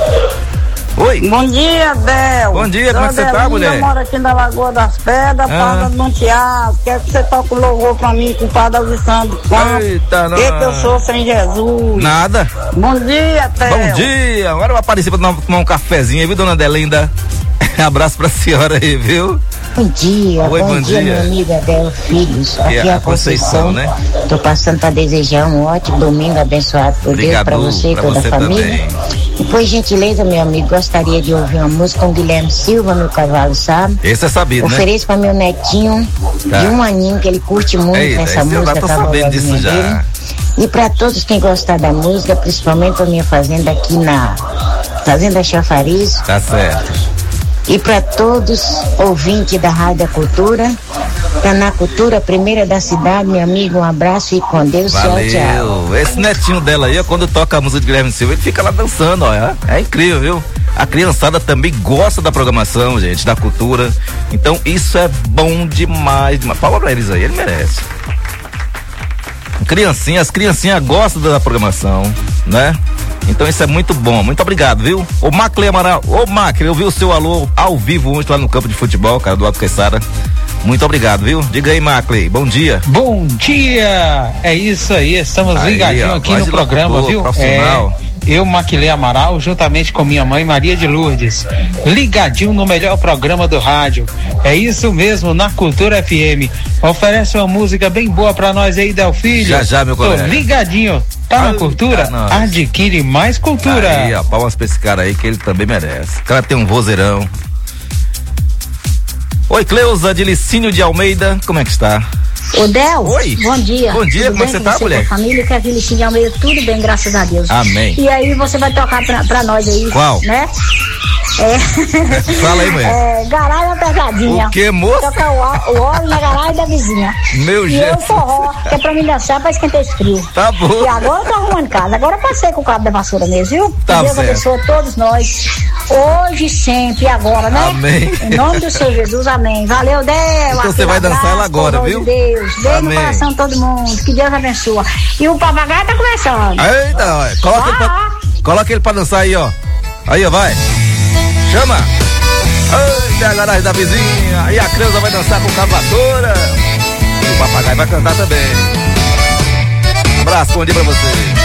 Speaker 1: Oi.
Speaker 3: Bom dia, Del.
Speaker 1: Bom dia, como é que você tá,
Speaker 3: Adelina,
Speaker 1: mulher?
Speaker 3: Eu moro aqui na Lagoa das Pedras,
Speaker 1: Ah.
Speaker 3: Palma do Monte Alto. Quero que você toque o louvor pra mim, com o Padre Alvissão do Campo.
Speaker 1: Eita,
Speaker 3: O que que eu sou sem Jesus?
Speaker 1: Nada.
Speaker 3: Bom dia, Del.
Speaker 1: Bom dia. Agora eu vou aparecer pra tomar, tomar um cafezinho, viu, dona Delinda? Abraço pra senhora aí, viu?
Speaker 23: Bom dia,
Speaker 1: Oi,
Speaker 23: bom,
Speaker 1: bom
Speaker 23: dia,
Speaker 1: dia.
Speaker 23: minha amiga Del Filhos.
Speaker 1: Que
Speaker 23: Aqui
Speaker 1: é
Speaker 23: é
Speaker 1: a
Speaker 23: a
Speaker 1: Conceição,
Speaker 23: Conceição.
Speaker 1: né?
Speaker 23: Tô passando para desejar um ótimo domingo abençoado por
Speaker 1: Obrigado,
Speaker 23: Deus, para você e
Speaker 1: pra
Speaker 23: toda
Speaker 1: você
Speaker 23: a família.
Speaker 1: também.
Speaker 23: E por gentileza, meu amigo, gostaria de ouvir uma música com Guilherme Silva, meu cavalo, sabe?
Speaker 1: Esse é sabido, né?
Speaker 23: Ofereço para meu netinho
Speaker 1: Tá.
Speaker 23: de um aninho, que ele curte muito
Speaker 1: Eita,
Speaker 23: essa
Speaker 1: esse eu já
Speaker 23: música.
Speaker 1: tô
Speaker 23: com a
Speaker 1: sabendo disso
Speaker 23: vozinha
Speaker 1: já.
Speaker 23: dele. E para todos quem gostar da música, principalmente a minha fazenda aqui na Fazenda Chafariz.
Speaker 1: Tá certo.
Speaker 23: E para todos ouvintes da Rádio da Cultura, tá na Cultura, primeira da cidade, meu amigo, um abraço e com Deus, tchau, tchau.
Speaker 1: Valeu. Esse netinho dela aí, ó, quando toca a música de Guilherme Silva, ele fica lá dançando, ó. É, é incrível, viu? A criançada também gosta da programação, gente, da cultura. Então isso é bom demais. demais. Palma pra eles aí, ele merece. Criancinha, as criancinhas gostam da programação, né? Então isso é muito bom, muito obrigado, viu? Ô Macley Amaral, ô Macley, eu vi o seu alô ao vivo ontem lá no campo de futebol, cara, do Alto Queixara. Muito obrigado, viu? Diga aí, Macley, bom dia.
Speaker 26: Bom dia! É isso aí, estamos
Speaker 1: Aí,
Speaker 26: ligadinhos
Speaker 1: ó,
Speaker 26: aqui
Speaker 1: voz
Speaker 26: no
Speaker 1: de
Speaker 26: programa,
Speaker 1: locutor,
Speaker 26: viu?
Speaker 1: profissional.
Speaker 26: É,
Speaker 5: eu, Maquilê Amaral, juntamente com minha mãe Maria de Lourdes, ligadinho no melhor programa do rádio. É isso mesmo, na Cultura F M. Oferece uma música bem boa pra nós aí, Delfilho.
Speaker 1: Já, já, meu colega.
Speaker 5: Tô ligadinho. Tá na cultura? Ah, adquire mais cultura.
Speaker 1: Aí, ó, palmas pra esse cara aí que ele também merece. O cara tem um vozeirão. Oi, Cleusa de Licínio de Almeida, como é que está?
Speaker 6: Ô, Del,
Speaker 1: Oi.
Speaker 6: Bom dia.
Speaker 1: Bom dia,
Speaker 6: tudo
Speaker 1: como é que você tá,
Speaker 6: você,
Speaker 1: mulher?
Speaker 6: Com a família, que é Licínio de Almeida, tudo bem, graças a Deus.
Speaker 1: Amém.
Speaker 6: E aí você vai tocar pra, pra nós aí.
Speaker 1: Qual?
Speaker 6: Né? É.
Speaker 1: Fala aí, mulher.
Speaker 6: É, garagem pegadinha.
Speaker 1: O que, moço?
Speaker 6: Toca o, o óleo na garagem da vizinha.
Speaker 1: Meu
Speaker 6: E eu forró, que é pra me dançar, pra esquentar esse frio.
Speaker 1: Tá bom.
Speaker 6: E agora eu tô arrumando casa. Agora eu passei com o cabo da vassoura mesmo, viu?
Speaker 1: Tá
Speaker 6: que Deus
Speaker 1: certo.
Speaker 6: abençoe todos nós. Hoje, sempre, agora, né?
Speaker 1: Amém.
Speaker 6: Em nome do Senhor Jesus, amém. Valeu, Del.
Speaker 1: Então você vai dançar ela agora, viu?
Speaker 6: De Deus. Beijo no
Speaker 1: Amém.
Speaker 6: coração de todo mundo. Que Deus abençoe. E o papagaio tá começando.
Speaker 1: Eita, ó, coloca, ele pra, coloca ele pra dançar aí, ó. Aí, ó, vai. Chama. Eita, a garagem da vizinha. Aí a Cleusa vai dançar com cavassora. E o papagaio vai cantar também. Abraço, bom dia pra você.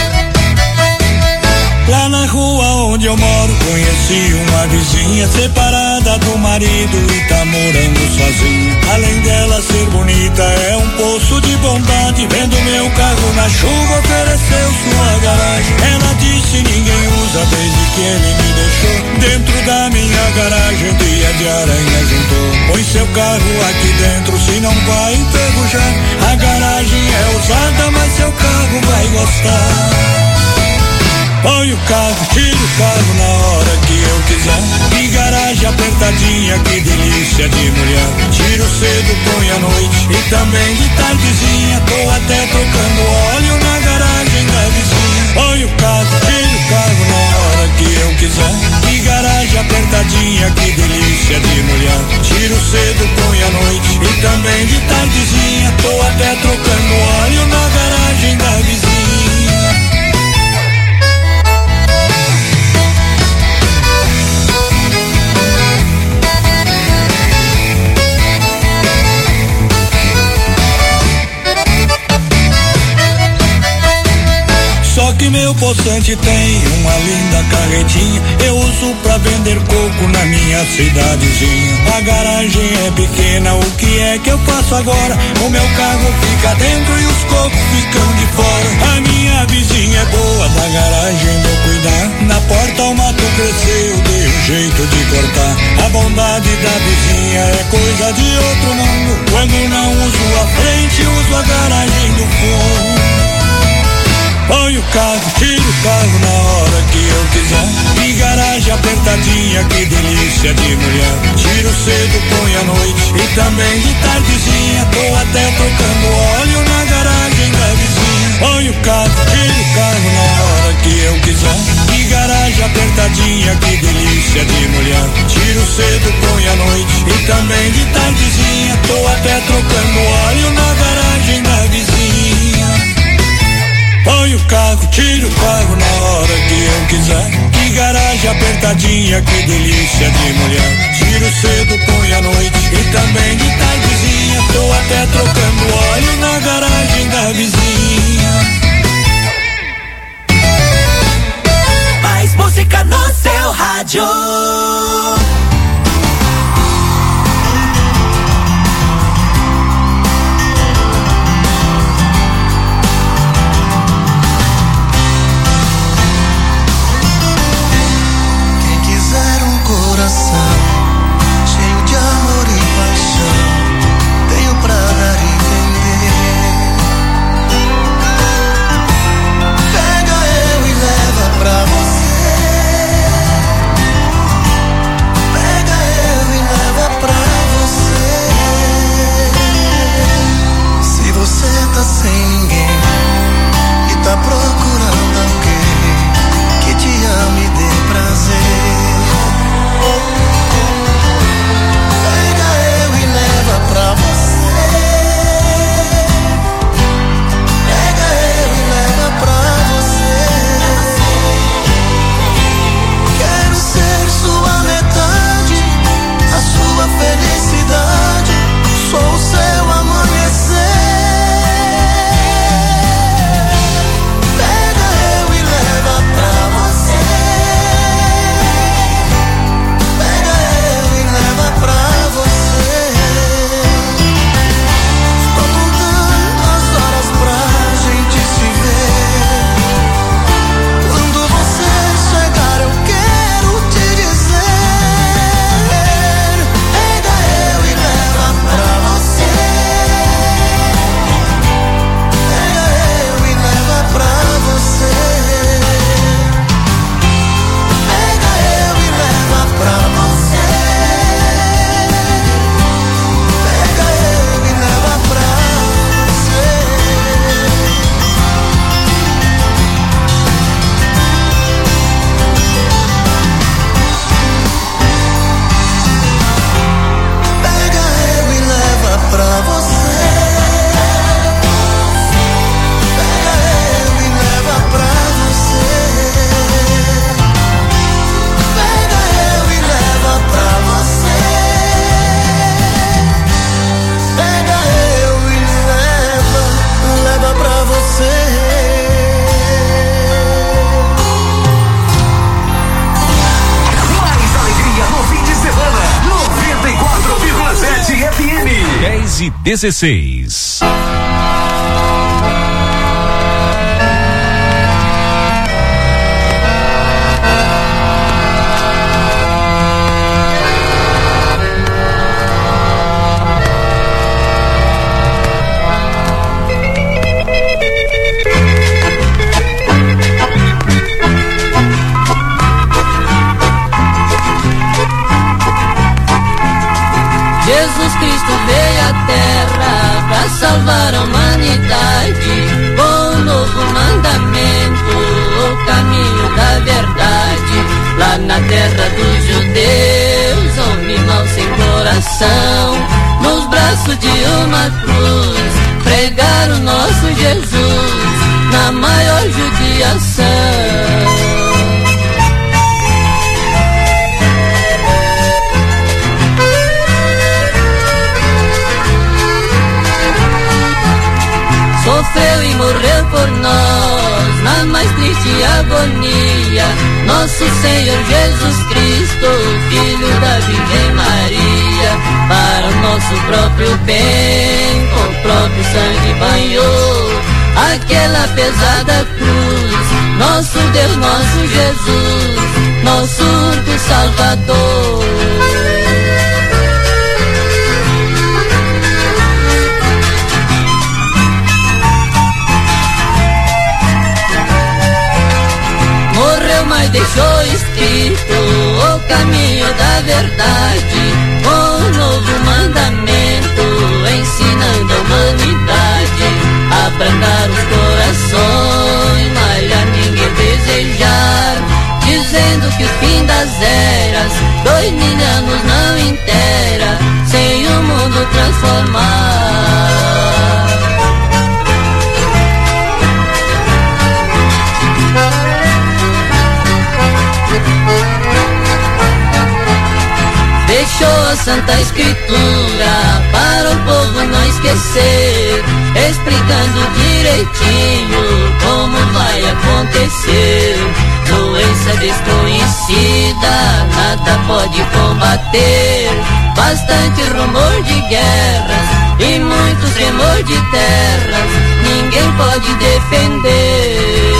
Speaker 15: Lá na rua onde eu moro, conheci uma vizinha separada do marido e tá morando sozinha. Além dela ser bonita, é um poço de bondade. Vendo meu carro na chuva, ofereceu sua garagem. Ela disse ninguém usa desde que ele me deixou. Dentro da minha garagem, dia de aranha juntou. Põe seu carro aqui dentro, se não vai enferrujar. A garagem é usada, mas seu carro vai gostar. Põe o carro, tira o carro na hora que eu quiser. Que garagem apertadinha, que delícia de mulher. Tiro cedo, põe à noite e também de tardezinha. Tô até trocando óleo na garagem da vizinha. Põe o carro, tira o carro na hora que eu quiser. Que garagem apertadinha, que delícia de mulher. Tiro cedo, põe à noite e também de tardezinha. Tô até trocando óleo na garagem da vizinha. Só que meu poçante tem uma linda carretinha. Eu uso pra vender coco na minha cidadezinha. A garagem é pequena, o que é que eu faço agora? O meu carro fica dentro e os cocos ficam de fora. A minha vizinha é boa, da garagem vou cuidar. Na porta o mato cresceu, dei um jeito de cortar. A bondade da vizinha é coisa de outro mundo. Quando não uso a frente, uso a garagem do fundo. Põe o carro, tira o carro na hora que eu quiser. Que garagem apertadinha, que delícia de mulher. Tiro cedo, põe à noite e também de tardezinha. Tô até trocando óleo na garagem da vizinha. Põe o carro, tira o carro na hora que eu quiser. Que garagem apertadinha, que delícia de mulher. Tiro cedo, põe à noite e também de tardezinha. Tô até trocando óleo na garagem da vizinha. Põe o carro, tira o carro na hora que eu quiser. Que garagem apertadinha, que delícia de mulher. Tiro cedo, põe à noite e também de tardezinha. Tô até trocando óleo na garagem da vizinha.
Speaker 13: Mais música no seu rádio.
Speaker 2: Cheio de amor e paixão, tenho pra dar e vender. Pega eu e leva pra você. Pega eu e leva pra você. Se você tá sem ninguém e tá procurando alguém que te ame e dê prazer, pra você. Pega eu e leva pra você. Quero ser sua metade, a sua felicidade. Sou o seu amanhecer.
Speaker 14: dez e dezesseis.
Speaker 7: Jesus Cristo veio à terra para salvar a humanidade, com um novo mandamento, o caminho da verdade. Lá na terra dos judeus, homem mau sem coração, nos braços de uma cruz, pregar o nosso Jesus na maior judiação. Sofreu e morreu por nós, na mais triste agonia, nosso Senhor Jesus Cristo, Filho da Virgem Maria. Para o nosso próprio bem, com o próprio sangue banhou aquela pesada cruz, nosso Deus, nosso Jesus, nosso único Salvador. Mas deixou escrito o caminho da verdade, com um novo mandamento, ensinando a humanidade a abrandar os corações, mas a ninguém desejar, dizendo que o fim das eras, dois mil anos não inteira, sem o mundo transformar. Deixou a Santa Escritura para o povo não esquecer, explicando direitinho como vai acontecer. Doença desconhecida, nada pode combater, bastante rumor de guerras e muito tremor de terras, ninguém pode defender.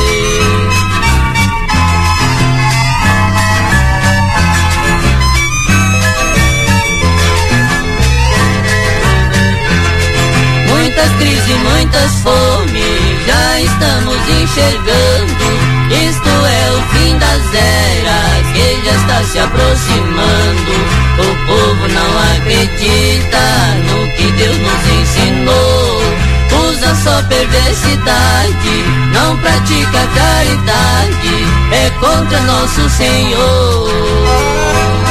Speaker 7: Muitas crises, muitas fomes, já estamos enxergando. Isto é o fim das eras, que já está se aproximando. O povo não acredita no que Deus nos ensinou, usa só perversidade, não pratica caridade, é contra nosso Senhor.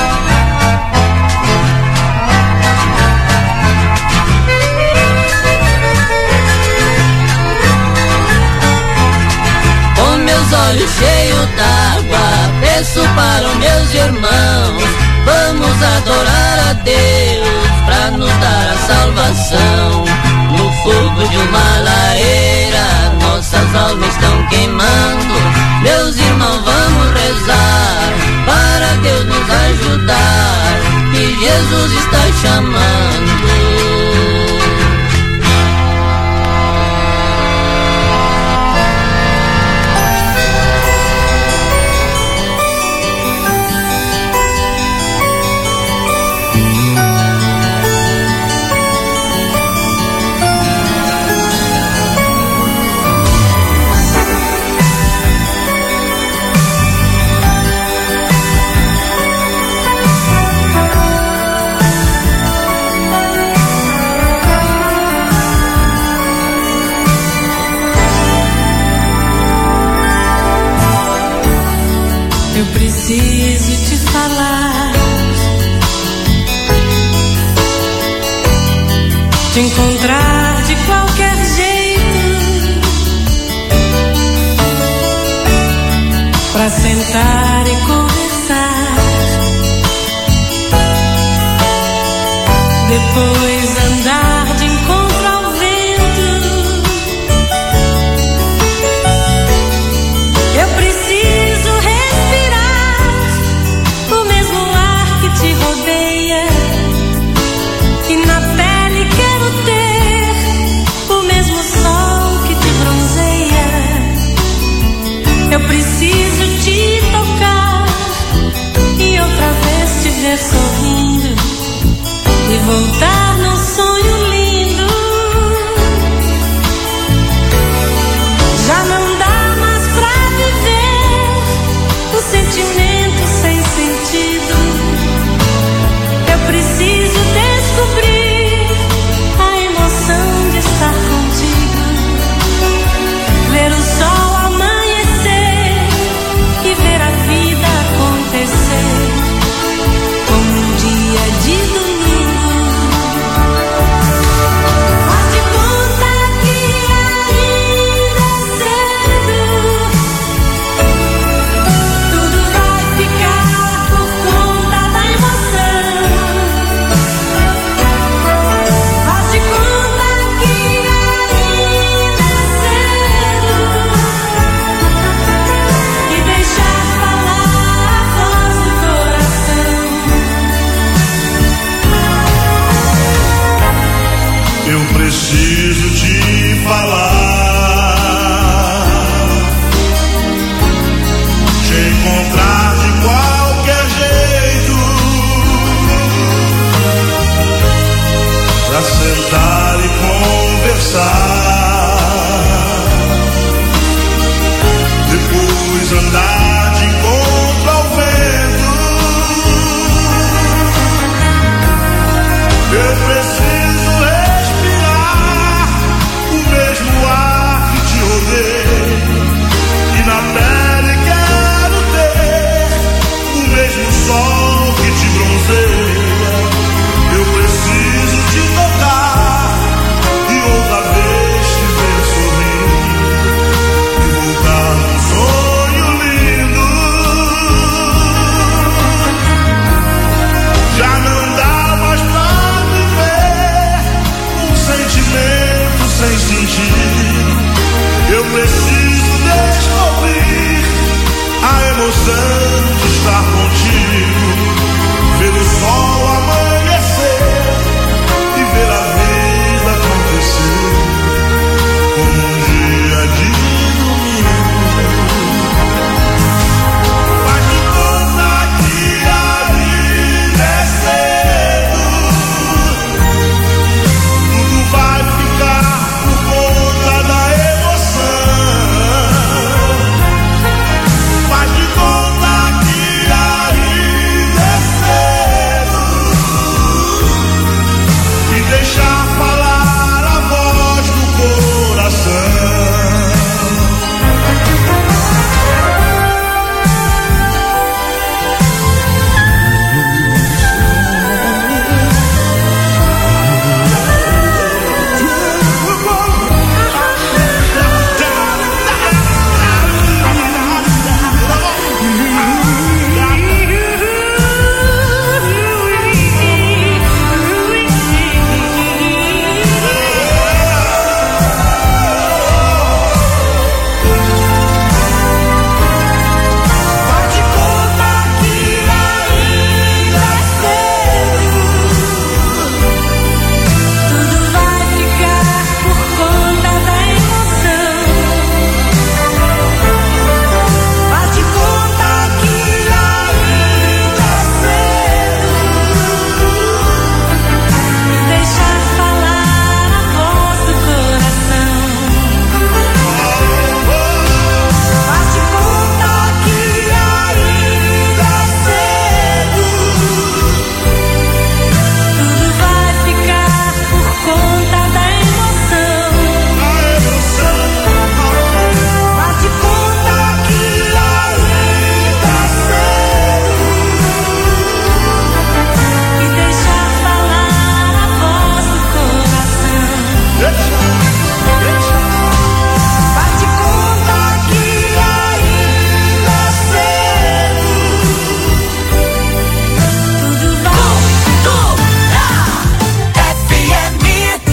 Speaker 7: Olhos cheios d'água, peço para os meus irmãos, vamos adorar a Deus pra nos dar a salvação. No fogo de uma lareira, nossas almas estão queimando. Meus irmãos, vamos rezar para Deus nos ajudar, que Jesus está chamando.
Speaker 9: Eu preciso te falar, te encontrar de qualquer jeito, pra sentar e conversar, depois andar de encontro ao vento. Eu preciso respirar o mesmo ar que te rodeia, e na pele quero Eu preciso te tocar e outra vez te ver sorrindo e voltar num sonho lindo. Já não dá mais pra viver o sentimento sem sentido. Eu preciso descobrir a emoção de estar contigo, ver o sol amanhecer e ver a vida acontecer como um dia de domingo. Faz de conta que ainda é cedo, tudo vai ficar por conta da emoção. Faz de conta que ainda é cedo e deixar falar a voz do coração.
Speaker 15: Eu preciso te falar, te encontrar de qualquer jeito, pra sentar e conversar, depois andar de encontro ao vento. Eu preciso respirar o mesmo ar que te rodei, e na pele quero ter o mesmo sol que te bronzeia. Eu preciso te tocar e outra vez te ver sorrindo e voltar num sonho lindo. Já não dá mais pra viver um sentimento sem sentido. Eu preciso descobrir a emoção de estar contigo, ver o sol amanhecer e ver a vida acontecer como um dia de domingo. Faz de conta que ainda é cedo, tudo vai ficar por conta da emoção. Faz de conta que ainda é cedo e deixar falar a voz do coração. Faz de conta que ainda é cedo,
Speaker 9: Tudo vai ficar por conta da emoção.
Speaker 15: faz de conta que ainda é cedo.
Speaker 9: E deixar falar a voz do coração.
Speaker 15: Faz de conta que ainda é cedo.
Speaker 9: Tudo vai ficar por conta da emoção.
Speaker 15: A emoção. Faz de conta que ainda é cedo.
Speaker 9: E deixar falar a voz do coração.
Speaker 15: Faz de conta que ainda é cedo.
Speaker 9: Tudo vai.
Speaker 15: F M.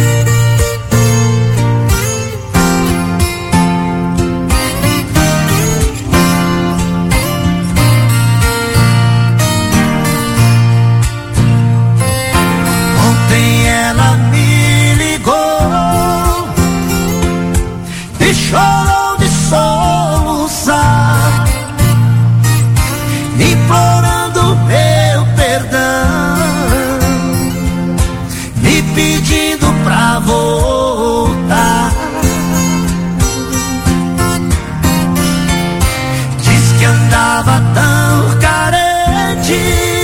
Speaker 15: Ontem ela me ligou e chorou de soluçar.
Speaker 2: voltar. Diz que andava tão carente,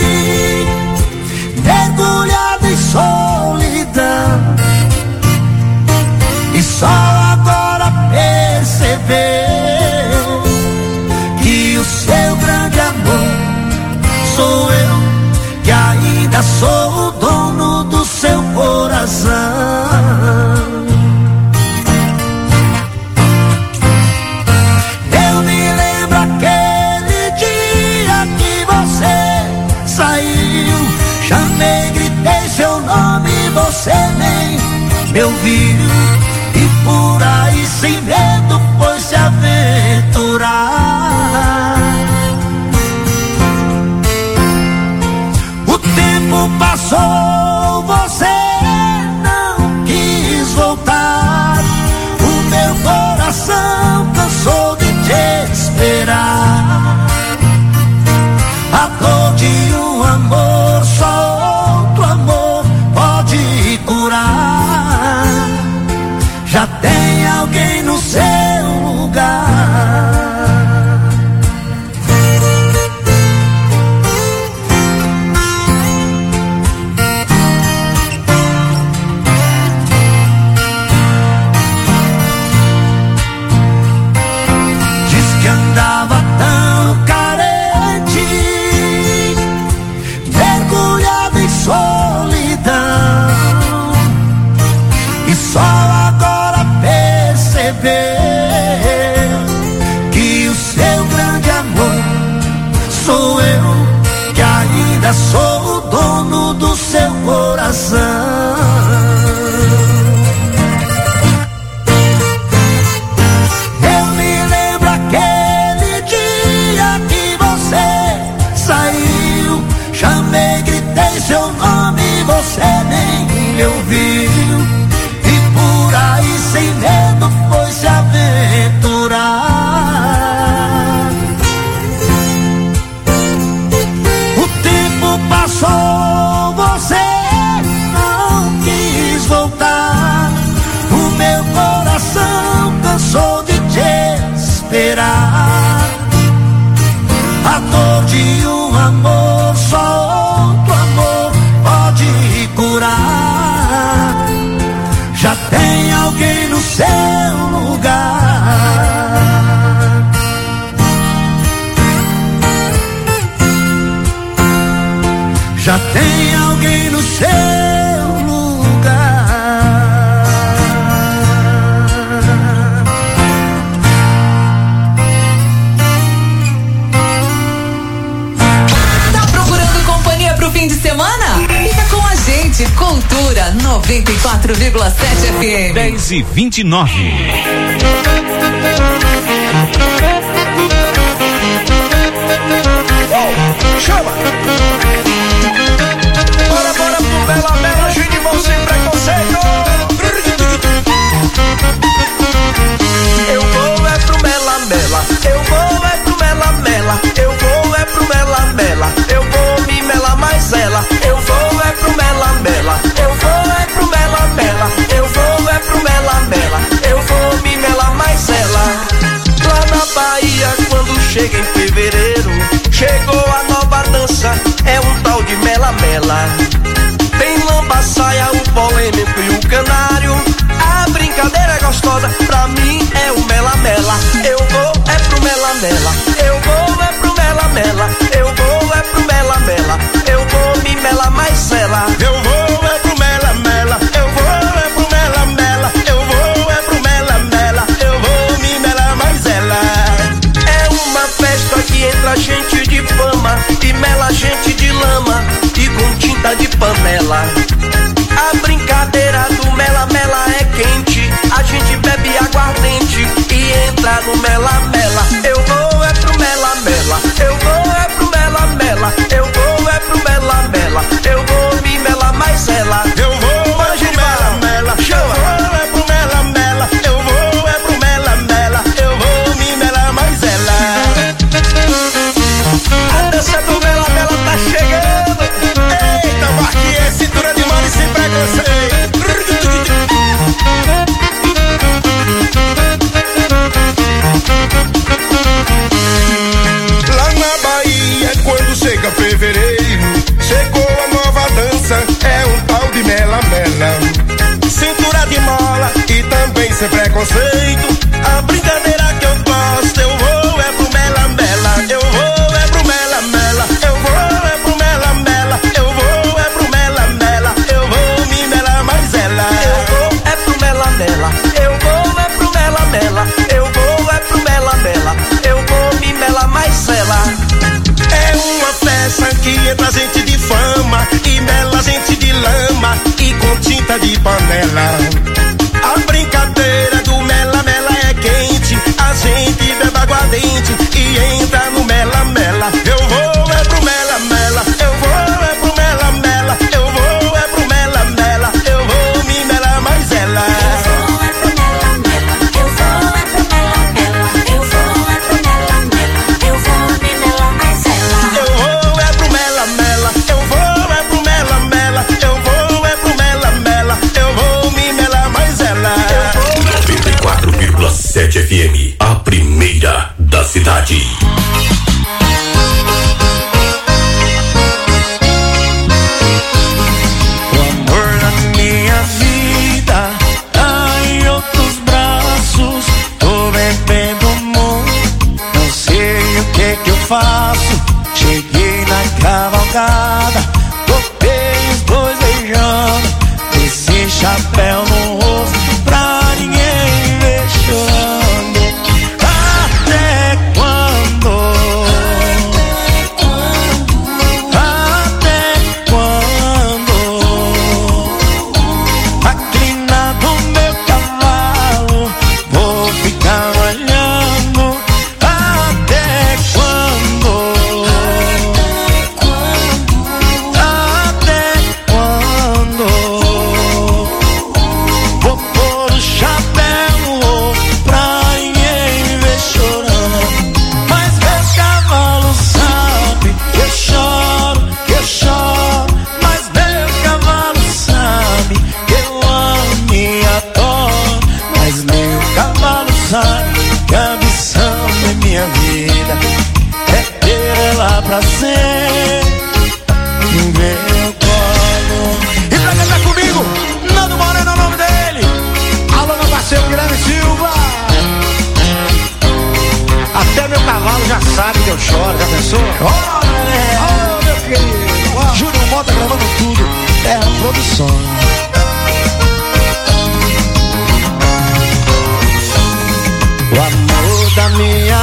Speaker 2: mergulhado em solidão, e só agora percebeu que o seu grande amor sou eu, que ainda sou o dono do seu coração. Eu me lembro aquele dia que você saiu, chamei, gritei seu nome, você nem me ouviu, e por aí sem medo foi se aventurar. O tempo passou, você não quis voltar, o meu coração cansou de te esperar. A dor de um amor, só outro amor pode curar. Já tem alguém no seu lugar. Diz que andava tão carente, mergulhado em solidão, e só agora percebeu que o seu grande amor sou eu, que ainda sou o dono do seu coração. Eu me lembro aquele dia que você saiu, chamei, gritei seu nome, você nem me ouviu, e por aí sem medo foi se aventurar. O tempo passou, você não quis voltar, o meu coração cansou de te esperar. A dor de um amor, só outro amor pode curar. Já tem alguém no seu lugar. Já tem alguém no seu lugar.
Speaker 13: Tá procurando companhia pro fim de semana? Fica com a gente, Cultura noventa e quatro vírgula sete F M.
Speaker 14: dez e vinte e nove.
Speaker 2: Oh, chama! Bora, bora pro Bela Bela, gente, vão sem preconceito. Eu vou é pro Mela Mela, eu vou é pro Mela Mela, eu vou é pro Mela Mela, eu vou me melar mais ela. Eu vou é pro Mela Mela, eu vou é pro Mela Mela, eu vou é pro Mela Mela, eu vou me melar mais ela. Lá na Bahia, quando chega em fevereiro, chegou a nova dança, é um tal de Mela Mela. Tem lamba, saia, o polêmico e o canário. A brincadeira é gostosa, pra mim é o Mela Mela. Eu vou é pro Mela Mela, eu vou é pro Mela Mela, eu vou é pro Mela Mela, eu vou me melar mais ela. Eu vou é pro Mela Mela, eu vou é pro Mela Mela, eu vou é pro Mela Mela, eu vou me melar mais ela. É uma festa que entra gente de fama e mela gente de lama e com tinta de panela. A brincadeira do Mela Mela é quente, a gente bebe aguardente
Speaker 10: sem preconceito. A brincadeira que eu gosto, eu vou é pro mela mela. Eu vou é pro mela mela. Eu vou é pro mela mela. Eu vou é pro mela mela. Eu vou me mela mais ela.
Speaker 11: Eu vou é pro mela mela. Eu vou é pro mela mela. Eu vou é pro mela mela. Eu vou me mela mais ela.
Speaker 10: É uma festa que entra gente de fama e mela gente de lama e com tinta de panela. A brincadeira do mela mela é quente, a gente bebe aguardente e entra no mela mela. Eu vou é pro mela mela, eu vou é pro mela mela, eu vou é pro mela mela, eu vou me mela mais ela.
Speaker 16: sete F M, a primeira da cidade.
Speaker 10: O amor da minha vida tá em outros braços. Tô bebendo muito, não sei o que que eu faço. Cheguei na cavalgada, topei os dois beijando, esse chapéu no rosto pra ninguém ver chorando. Até quando? Até quando? Aqui na do meu cavalo vou ficar olhando. Até quando? Até quando? Vou pôr o chapéu no rosto pra ninguém ver chorando. Mas meu cavalo sabe que eu choro, que eu choro. Mas meu cavalo sabe que eu amo e adoro. Mas meu cavalo sabe que a missão da minha vida é ter ela pra sempre no meu colo. E pra cantar comigo, Nando Moreno é o nome dele. Alô, meu parceiro Guilherme Silva. Até meu cavalo já sabe que eu choro, já pensou? Oh, é. Oh, meu querido. Oh. Júnior Mota gravando tudo. É a produção. O amor da minha